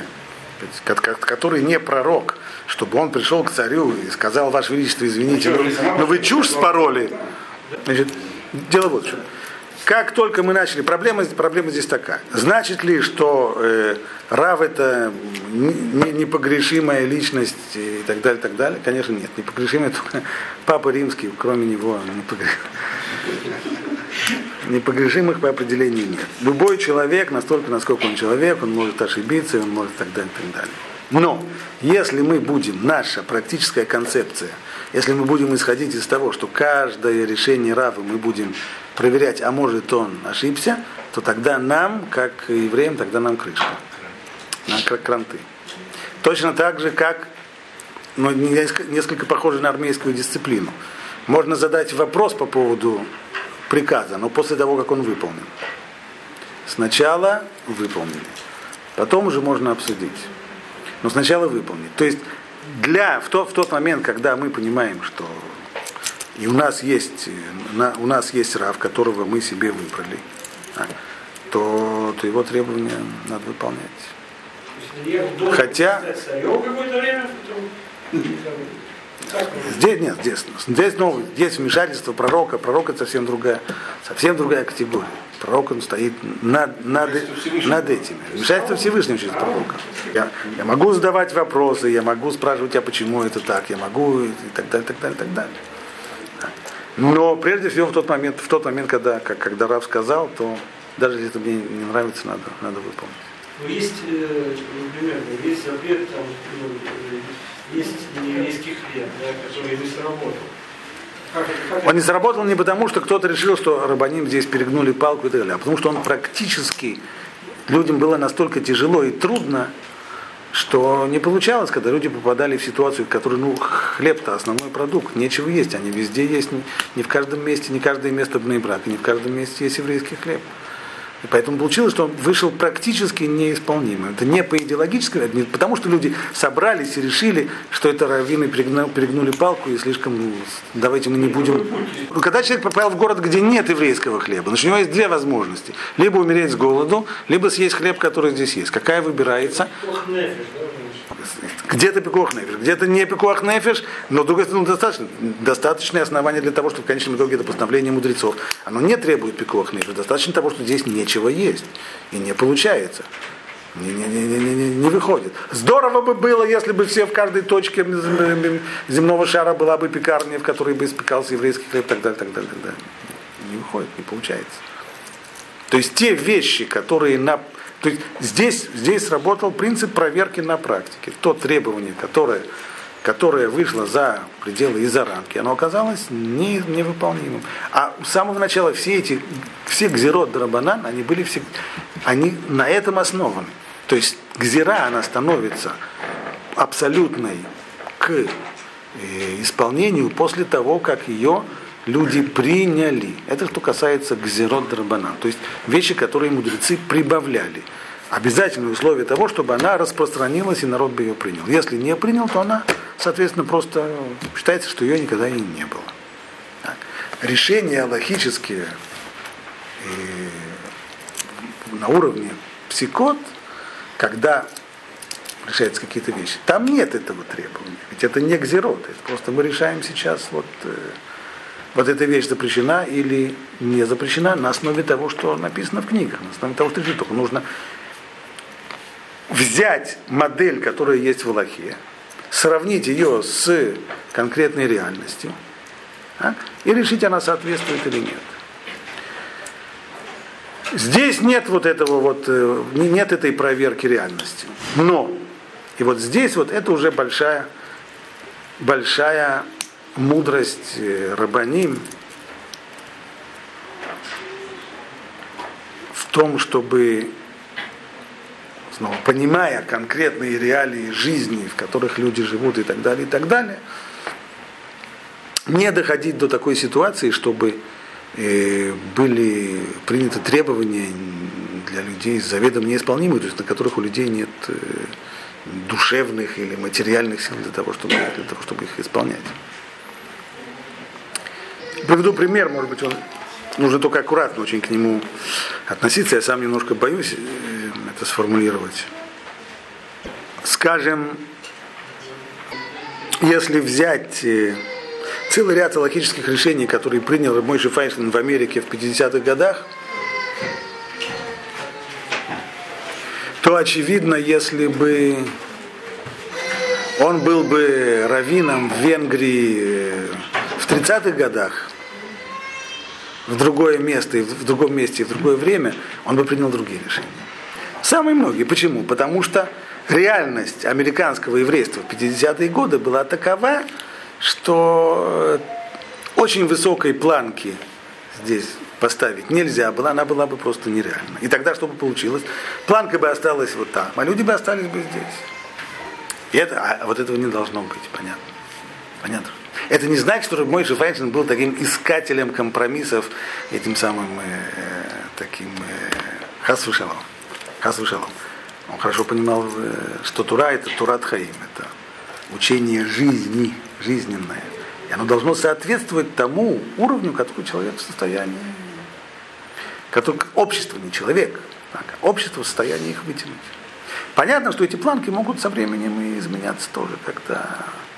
пророк, чтобы он пришел к царю и сказал: Ваше Величество, извините, но вы чушь спороли. Значит, дело вот в чем. Как только мы начали, проблема здесь такая. Значит ли, что Рав — это непогрешимая личность и так далее? Конечно, нет. Непогрешимая только Папа Римский, кроме него непогрешимых по определению нет. Любой человек, настолько, насколько он человек, он может ошибиться, он может так далее, и так далее. Но если мы будем, наша практическая концепция, если мы будем исходить из того, что каждое решение Рава мы будем проверять, а может он ошибся, то тогда нам, как евреям, тогда нам крышка. Нам кранты. Точно так же, как, несколько похоже на армейскую дисциплину. Можно задать вопрос по поводу приказа, но после того, как он выполнен. Сначала выполнили, потом уже можно обсудить. Но сначала выполнить. То есть в тот момент, когда мы понимаем, что и у нас есть Рав, которого мы себе выбрали, то его требования надо выполнять. Хотя здесь вмешательство пророка. Пророк — это совсем другая категория. Пророк, он стоит над этими. Вмешательство Всевышнего через пророка. Я могу задавать вопросы, я могу спрашивать, а почему это так, я могу и так далее. Но прежде всего в тот момент, когда Рав сказал, то даже если это мне не нравится, надо выполнить. Есть, например, есть запрет, есть нееврейский хлеб, который не сработал. Он не сработал не потому, что кто-то решил, что рабаним здесь перегнули палку и так далее, а потому что он практически, людям было настолько тяжело и трудно, что не получалось, когда люди попадали в ситуацию, в которой, хлеб-то основной продукт, нечего есть, они везде есть, не в каждом месте, не каждое место бней-брака, не в каждом месте есть еврейский хлеб. И поэтому получилось, что он вышел практически неисполнимым. Это не по идеологической, не потому что люди собрались и решили, что это раввины перегнули палку и слишком, давайте мы не будем. Когда человек попал в город, где нет еврейского хлеба, значит, у него есть две возможности. Либо умереть с голоду, либо съесть хлеб, который здесь есть. Какая выбирается? Где-то пикуах нефиш, где-то не пикуах нефиш, но, с другой стороны, достаточное основание для того, чтобы в конечном итоге это постановление мудрецов. Оно не требует пикуах нефиш, достаточно того, что здесь нечего есть. И не получается. Не выходит. Здорово бы было, если бы все в каждой точке земного шара была бы пекарня, в которой бы испекался еврейский хлеб, так далее. Не выходит, не получается. То есть те вещи, которые То есть здесь сработал принцип проверки на практике. То требование, которое вышло за пределы и за рамки, оно оказалось невыполнимым. А с самого начала все гзирот драбанан, они на этом основаны. То есть гзира, она становится абсолютной к исполнению после того, как ее люди приняли. Это что касается гзирот драбанан. То есть вещи, которые мудрецы прибавляли. Обязательное условие того, чтобы она распространилась и народ бы ее принял. Если не принял, то она, соответственно, просто считается, что ее никогда и не было. Так. Решения логические на уровне псикот, когда решаются какие-то вещи, там нет этого требования. Ведь это не гзирот. Это просто мы решаем сейчас вот эта вещь запрещена или не запрещена на основе того, что написано в книгах, на основе того, что только нужно взять модель, которая есть в Алахе, сравнить ее с конкретной реальностью, Так? И решить, она соответствует или нет. Здесь нет вот этого вот, нет этой проверки реальности. Но, и вот здесь вот это уже большая мудрость рабаним в том, чтобы, снова, понимая конкретные реалии жизни, в которых люди живут и так далее, не доходить до такой ситуации, чтобы были приняты требования для людей заведомо неисполнимые, то есть на которых у людей нет душевных или материальных сил для того, чтобы их исполнять. Приведу пример, может быть, нужно только аккуратно очень к нему относиться, я сам немножко боюсь это сформулировать. Скажем, если взять целый ряд логических решений, которые принял Мойше Файнштейн в Америке в 50-х годах, то очевидно, если бы он был бы раввином в Венгрии в 30-х годах, в другое место, и в другом месте, и в другое время, он бы принял другие решения. Самые многие. Почему? Потому что реальность американского еврейства в 50-е годы была такова, что очень высокой планки здесь поставить нельзя было, она была бы просто нереальна. И тогда что бы получилось? Планка бы осталась вот там, а люди бы остались бы здесь. И вот этого не должно быть, понятно. Это не значит, что Мойше Файнштейн был таким искателем компромиссов, этим самым хас вешалом. Он хорошо понимал, что Тура это Турат Хаим, это учение жизни, жизненное. И оно должно соответствовать тому уровню, который человек в состоянии, который общество, не человек, а общество в состоянии их вытянуть. Понятно, что эти планки могут со временем и изменяться тоже, когда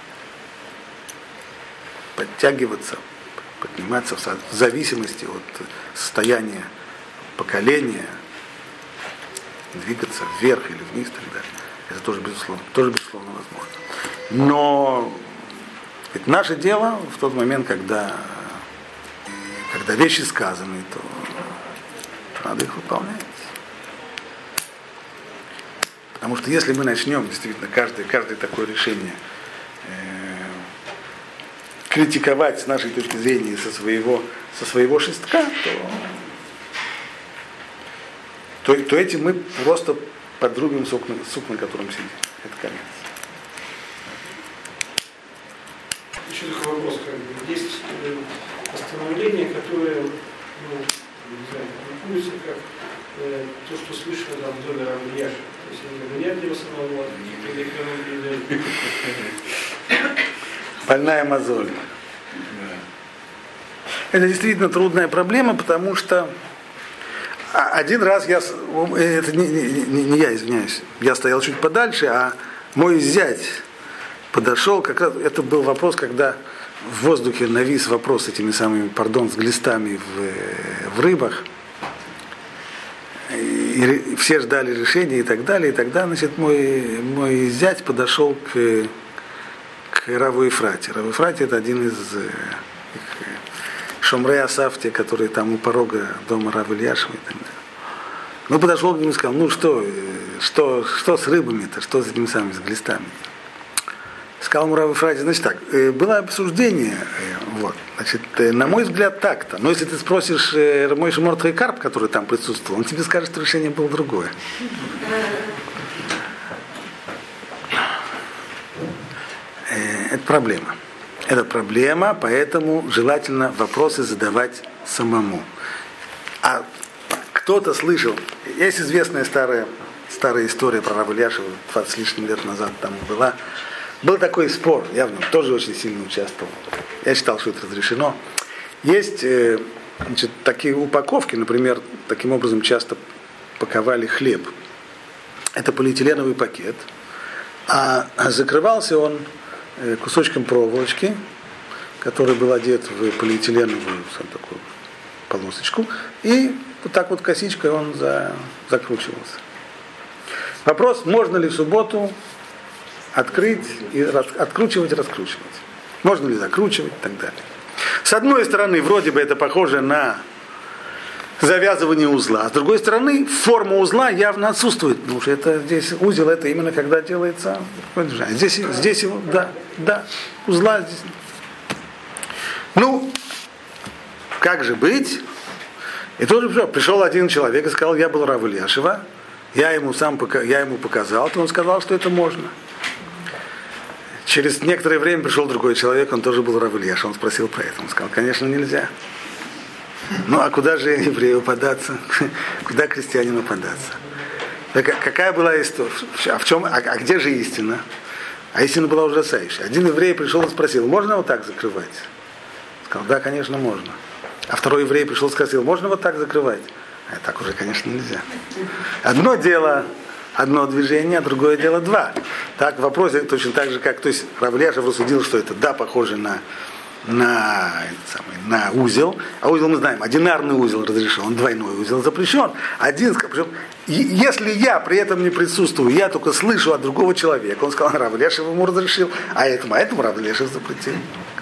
подтягиваться, подниматься в зависимости от состояния поколения, двигаться вверх или вниз и так далее. Это тоже безусловно возможно. Но ведь наше дело в тот момент, когда вещи сказаны, то надо их выполнять. Потому что если мы начнем действительно каждое такое решение критиковать с нашей точки зрения со своего шестка, то этим мы просто подрубим сук, на котором сидим. Это конец. Еще такой вопрос. Есть постановление, которое, не знаю, публикуется как то, что слышно в доме Рава Ильяша. То есть они говорят его самого, больная мозоль. Это действительно трудная проблема, потому что один раз это не я, извиняюсь, я стоял чуть подальше, а мой зять подошел, как раз это был вопрос, когда в воздухе навис вопрос с этими самыми, с глистами в рыбах. И все ждали решения и так далее. И тогда, значит, мой зять подошел к Раву Ефрате. Рав Ефрате это один из Шомрей Асафти, которые там у порога дома Рава Ильяшева и так далее. Ну, подошел к нему и сказал, что с рыбами-то, что с этими самыми, с глистами? Сказал ему Рав Ефрате, значит так, было обсуждение, значит, на мой взгляд так-то, но если ты спросишь Мойше Мордхай Карп, который там присутствовал, он тебе скажет, что решение было другое. Это проблема. Это проблема, поэтому желательно вопросы задавать самому. А кто-то слышал, есть известная старая история про Рава Ильяшева, 20 с лишним лет назад там была. Был такой спор, я в нем тоже очень сильно участвовал. Я считал, что это разрешено. Есть такие упаковки, например, таким образом часто паковали хлеб. Это полиэтиленовый пакет, а закрывался он кусочком проволочки, который был одет в полиэтиленовую такую полосочку, и вот так вот косичкой он закручивался. Вопрос, можно ли в субботу открыть и откручивать и раскручивать. Можно ли закручивать и так далее. с одной стороны, вроде бы это похоже на завязывание узла, а с другой стороны, форма узла явно отсутствует, потому что это здесь узел, это именно когда делается, здесь его, да, узла здесь. Ну, как же быть? И тоже пришел один человек и сказал, я был Рав Ильяшева, я ему показал, то он сказал, что это можно. Через некоторое время пришел другой человек, он тоже был Рав Ильяшев, он спросил про это, он сказал, конечно, нельзя. Ну, а куда же еврею податься? Куда крестьянину податься? Какая была история? А где же истина? А истина была ужасающая. Один еврей пришел и спросил, можно вот так закрывать? Сказал, да, конечно, можно. А второй еврей пришел и спросил, можно вот так закрывать? А так уже, конечно, нельзя. Одно дело, одно движение, а другое дело два. Так, в вопросе точно так же, как, то есть Рав Ильяшев рассудил, что это, да, похоже на узел, а узел мы знаем, одинарный узел разрешен, двойной узел запрещен, один, если я при этом не присутствую, я только слышу от другого человека, он сказал, Рав Ильяшев ему разрешил, а этому Рав Ильяшев запретил.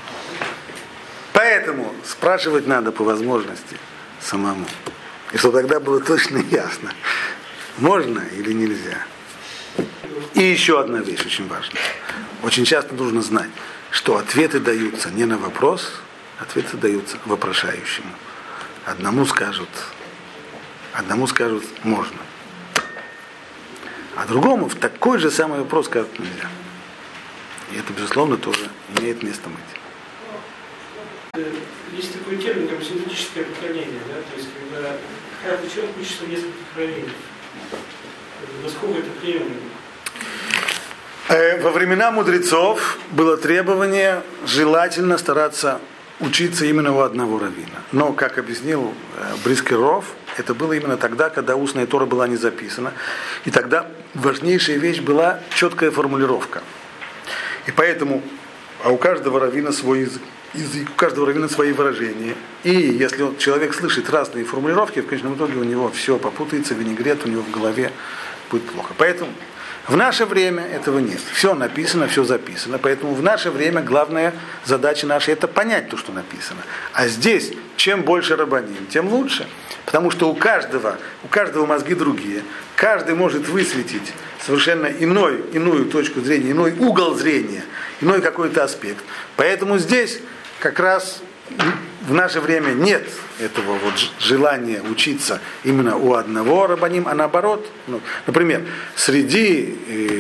Поэтому спрашивать надо по возможности самому, и чтобы тогда было точно ясно, можно или нельзя. И еще одна вещь очень важная, очень часто нужно знать, что ответы даются не на вопрос, ответы даются вопрошающему. Одному скажут можно, а другому в такой же самый вопрос скажут нельзя. И это, безусловно, тоже имеет место быть. Есть такой термин, как синтетическое поклонение, да? То есть когда каждый человек учится в нескольких районах. Насколько это приемлемо? Во времена мудрецов было требование желательно стараться учиться именно у одного раввина. Но, как объяснил Брискер Ров, это было именно тогда, когда устная Тора была не записана. И тогда важнейшая вещь была четкая формулировка. И поэтому, у каждого раввина свой язык, у каждого раввина свои выражения. И если человек слышит разные формулировки, в конечном итоге у него все попутается, винегрет у него в голове будет плохо. Поэтому в наше время этого нет. Все написано, все записано. Поэтому в наше время главная задача наша — это понять то, что написано. А здесь, чем больше рабаним, тем лучше. Потому что у каждого мозги другие. Каждый может высветить совершенно иную точку зрения, иной угол зрения, иной какой-то аспект. Поэтому здесь как раз в наше время нет этого вот желания учиться именно у одного рабаним, а наоборот. Например, среди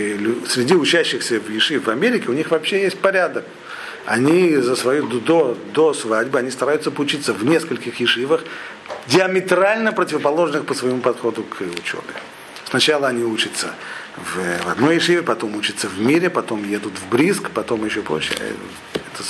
учащихся в Ешиве в Америке у них вообще есть порядок. Они до свадьбы они стараются поучиться в нескольких ешивах, диаметрально противоположных по своему подходу к учебе. Сначала они учатся в одной ешиве, потом учатся в мире, потом едут в Бриск, потом еще прочее. Это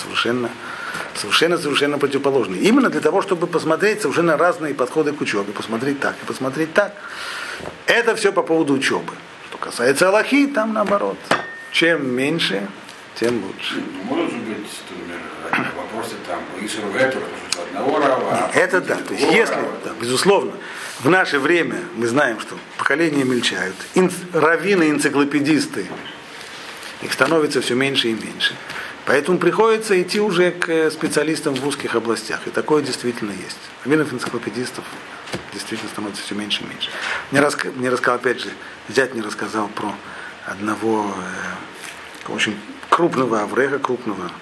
совершенно противоположно. Именно для того, чтобы посмотреть совершенно разные подходы к учебе. Посмотреть так и посмотреть так. Это все по поводу учебы. Что касается алахи, там наоборот. Чем меньше, тем лучше. Может быть, например, вопросы там Ишер Ветер, одного рава. Это да. То есть, если, да, безусловно, в наше время мы знаем, что поколения мельчают. Раввины, энциклопедисты, их становится все меньше и меньше. Поэтому приходится идти уже к специалистам в узких областях. И такое действительно есть. Раввинов-энциклопедистов действительно становится все меньше и меньше. Мне рассказал, опять же, зять мне рассказал про одного очень крупного авреха, крупного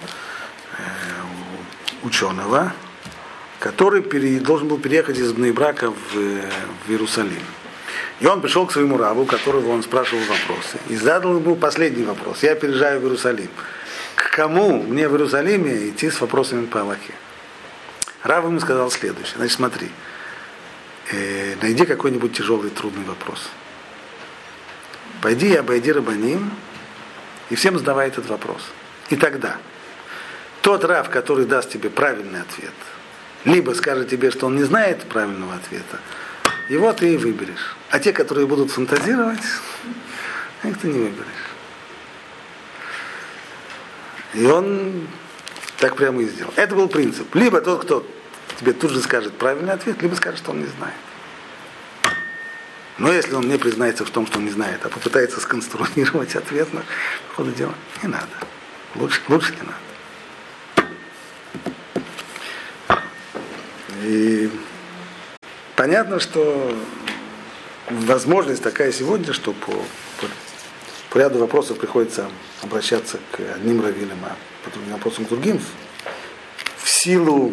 ученого, который должен был переехать из Бней-Брака в Иерусалим. И он пришел к своему раву, которого он спрашивал вопросы, и задал ему последний вопрос. Я переезжаю в Иерусалим. К кому мне в Иерусалиме идти с вопросами по Аллахе? Рав ему сказал следующее. Значит, смотри, найди какой-нибудь тяжелый, трудный вопрос. Пойди и обойди рабаним, и всем задавай этот вопрос. И тогда тот рав, который даст тебе правильный ответ, либо скажет тебе, что он не знает правильного ответа, его ты и выберешь. А те, которые будут фантазировать, их ты не выберешь. И он так прямо и сделал. Это был принцип. Либо тот, кто тебе тут же скажет правильный ответ, либо скажет, что он не знает. Но если он не признается в том, что он не знает, а попытается сконструировать ответ на ходу дела, не надо. Лучше не надо. И понятно, что возможность такая сегодня, что по ряду вопросов приходится обращаться к одним раввинам, а по другим вопросам к другим, в силу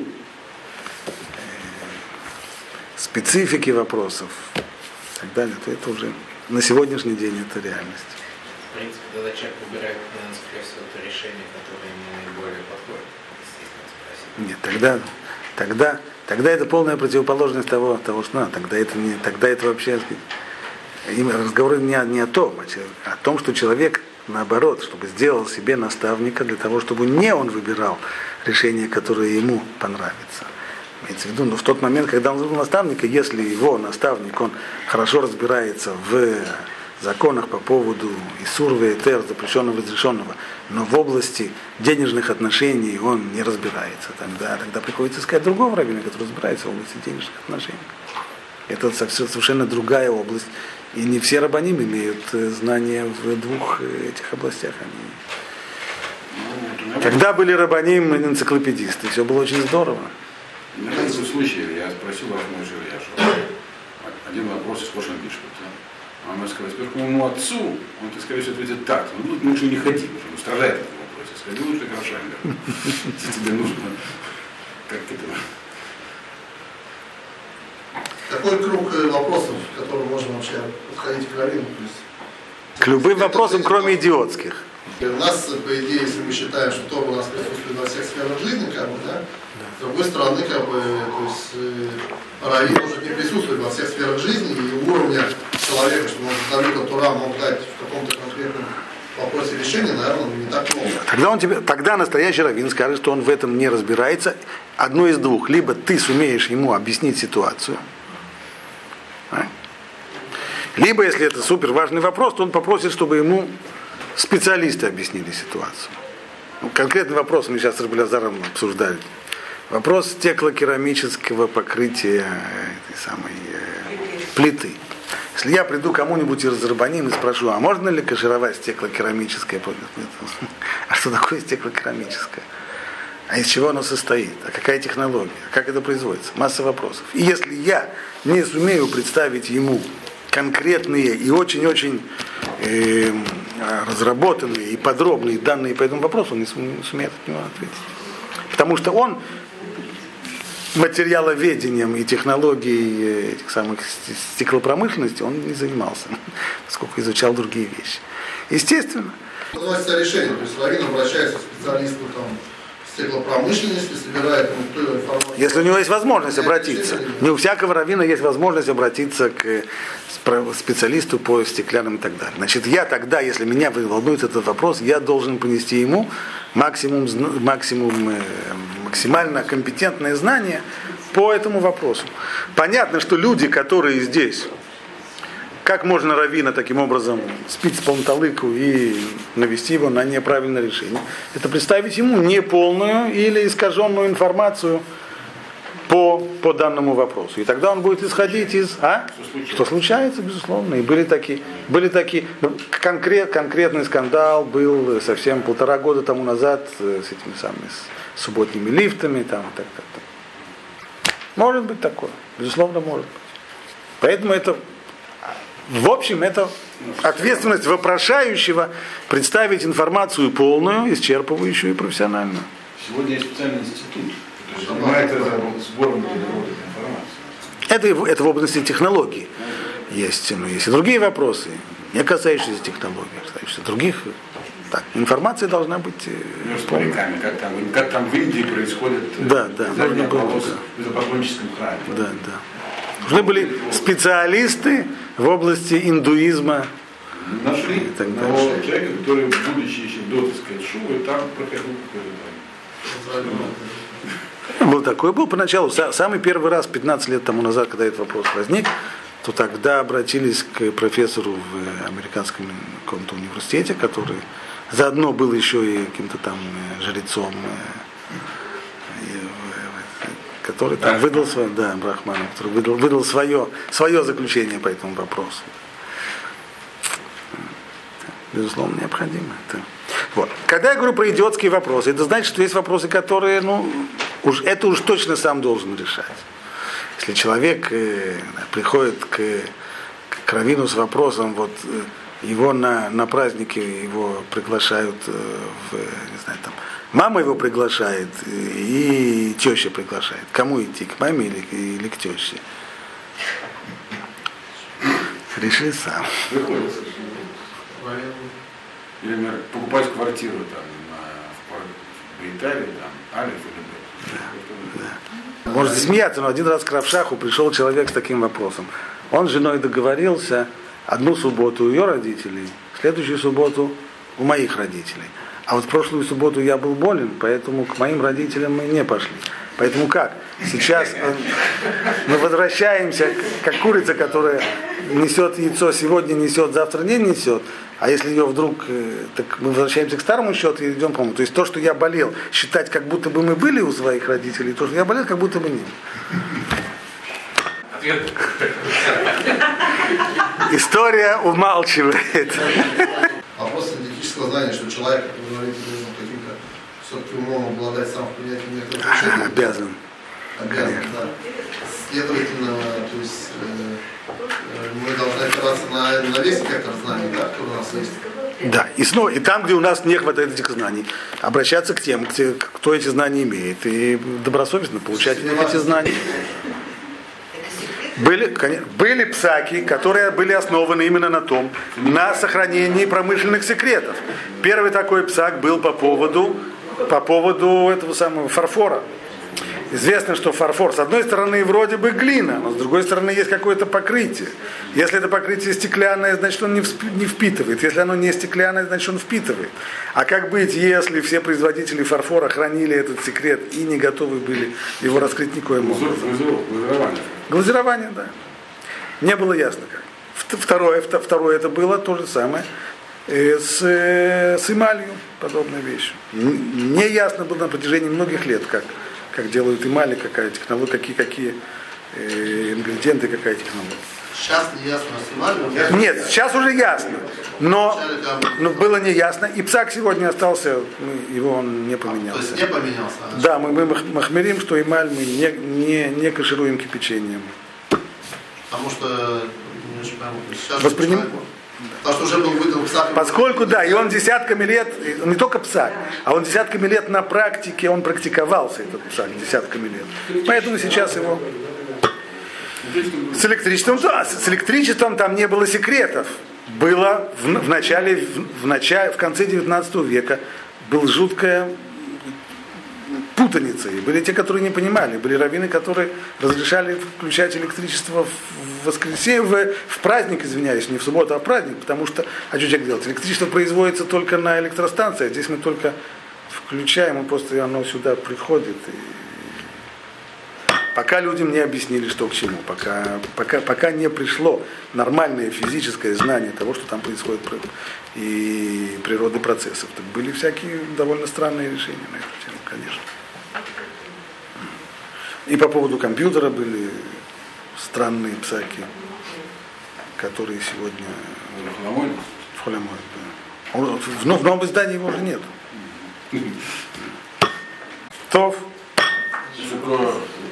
специфики вопросов и так далее, то это уже на сегодняшний день это реальность. В принципе, когда человек выбирает, скорее всего, то решение, которое ему наиболее подходит, естественно, спросить. Тогда это полная противоположность того, что надо. Тогда это вообще разговор не о том, а о том, что человек, наоборот, чтобы сделал себе наставника для того, чтобы не он выбирал решение, которое ему понравится. Имеется в виду, но в тот момент, когда он выбрал наставника, если его наставник, он хорошо разбирается в законах по поводу Исур веэтер, запрещенного и разрешенного, но в области денежных отношений он не разбирается, тогда приходится искать другого раввина, который разбирается в области денежных отношений. Это совершенно другая область. И не все рабаним имеют знания в двух этих областях. Когда были рабаним энциклопедисты, все было очень здорово. В этом случае я спросил Рахмана Жирья, что один вопрос из прошлого пишет. Мама сказала, теперь к моему отцу, он, скорее всего, ответит так, ну лучше не ходи, потому что страдает в этом вопросе. Сходи лучше к Рошангеру, если тебе нужно. Как это? Какой круг вопросов, к которым можно вообще подходить к раввину? К любым вопросам, кроме идиотских. У нас, по идее, если мы считаем, что Тора у нас присутствует во всех сферах жизни, да? С другой стороны, то есть раввин может не присутствовать во всех сферах жизни, и уровня человека, что может Талмуд Тора мог дать в каком-то конкретном вопросе решения, наверное, не так много. Тогда настоящий раввин скажет, что он в этом не разбирается. Одно из двух. Либо ты сумеешь ему объяснить ситуацию, либо, если это супер важный вопрос, то он попросит, чтобы ему специалисты объяснили ситуацию. Конкретный вопрос мы сейчас с Рабелязаром обсуждали. Вопрос стеклокерамического покрытия этой самой плиты. Если я приду кому-нибудь из рабаним и спрошу, а можно ли кашировать стеклокерамическое? А что такое стеклокерамическое? А из чего оно состоит? А какая технология? Как это производится? Масса вопросов. И если я не сумею представить ему конкретные и очень-очень разработанные и подробные данные по этому вопросу, он не сумеет от него ответить. Потому что он материаловедением и технологией этих самых стеклопромышленности он не занимался, поскольку изучал другие вещи. Естественно. Относится решение, то есть раввин обращается к специалисту стеклопромышленности, собирает ту информацию. Если у него есть возможность обратиться. Не у всякого раввина есть возможность обратиться к специалисту по стеклянным и так далее. Значит, я тогда, если меня волнует этот вопрос, я должен понести ему максимально компетентное знание по этому вопросу. Понятно, что люди, которые здесь, как можно раввина таким образом спить с полноталыку и навести его на неправильное решение, это представить ему неполную или искаженную информацию по данному вопросу. И тогда он будет исходить из... Что случается, безусловно. И были такие конкретный скандал был совсем 1,5 года тому назад с этими самыми субботними лифтами. Так. Может быть такое. Безусловно, может быть. Поэтому это... В общем, это ответственность вопрошающего представить информацию полную, исчерпывающую и профессиональную. Сегодня есть специальный институт, который занимается сбором информации. Это в области технологий. Есть и другие вопросы, не касающиеся технологий, касающиеся других. Так, информация должна быть полной. Как там в Индии происходит в западническом храме. Да. Нужны были специалисты в области индуизма. Нашли одного человека, который, будучи еще до, шувы, там проходил какой-то. Был поначалу, самый первый раз, 15 лет тому назад, когда этот вопрос возник, то тогда обратились к профессору в американском каком-то университете, который заодно был еще и каким-то там жрецом, который там выдал свое, Брахманом, который выдал свое заключение по этому вопросу. Безусловно, необходимо. Вот. Когда я говорю про идиотские вопросы, это значит, что есть вопросы, которые, это уж точно сам должен решать. Если человек приходит к раввину с вопросом, вот его на празднике его приглашают, не знаю, там, мама его приглашает и теща приглашает. Кому идти, к маме или к теще? Реши сам. Или, например, покупать квартиру там в Италии, там, Алиф или Да. Может смеяться, но один раз к Равшаху пришел человек с таким вопросом. Он с женой договорился одну субботу у ее родителей, следующую субботу у моих родителей. А вот в прошлую субботу я был болен, поэтому к моим родителям мы не пошли. Поэтому как? Сейчас мы возвращаемся, как курица, которая несет яйцо сегодня, несет, завтра не несет. А если ее вдруг, так мы возвращаемся к старому счету и идем по моему. То есть то, что я болел, считать, как будто бы мы были у своих родителей, то, что я болел, как будто бы не. История умалчивает. Вопрос синтетического знания, что человек, как вы говорите, должен каким-то все-таки умом обладать сам в принятии некоторых решений. Обязан. Обязан, да. Следовательно, то есть мы должны опираться на весь спектр знаний, да, который у нас есть. Да, и снова, и там, где у нас не хватает этих знаний, обращаться к тем, кто эти знания имеет, и добросовестно получать эти знания. Были псаки, которые были основаны именно на сохранении промышленных секретов. Первый такой псак был по поводу этого самого фарфора. Известно, что фарфор, с одной стороны, вроде бы глина, но с другой стороны, есть какое-то покрытие. Если это покрытие стеклянное, значит, он не впитывает. Если оно не стеклянное, значит, он впитывает. А как быть, если все производители фарфора хранили этот секрет и не готовы были его раскрыть никоим образом? Глазирование, да. Не было ясно как. Второе это было то же самое с эмалью, подобная вещь. Не ясно было на протяжении многих лет, как делают эмали, какая технология, какие ингредиенты, какая технология. Сейчас не ясно с эмалью? Нет, сейчас уже ясно. Но было не ясно. И псак сегодня остался, он не поменялся. То есть не поменялся? Да, мы махмерим, что эмаль мы не кашируем кипячением. Потому что сейчас воспринимаем. Потому что уже был выдан псак. Поскольку, да, и он десятками лет, не только псак, а он десятками лет на практике, он практиковался, этот псак, десятками лет. Поэтому сейчас его... С электричеством там не было секретов. Было в конце 19 века была жуткая путаница. И были те, которые не понимали. Были раввины, которые разрешали включать электричество в воскресенье, в праздник, извиняюсь, не в субботу, а в праздник, потому что, а что человек делает? Электричество производится только на электростанции, а здесь мы только включаем, и просто оно сюда приходит. Пока людям не объяснили, что к чему, пока не пришло нормальное физическое знание того, что там происходит, и природы процессов, так были всякие довольно странные решения на эту тему, конечно. И по поводу компьютера были странные псаки, которые сегодня в Холямой. Да. В новом издании его уже нет. Тов.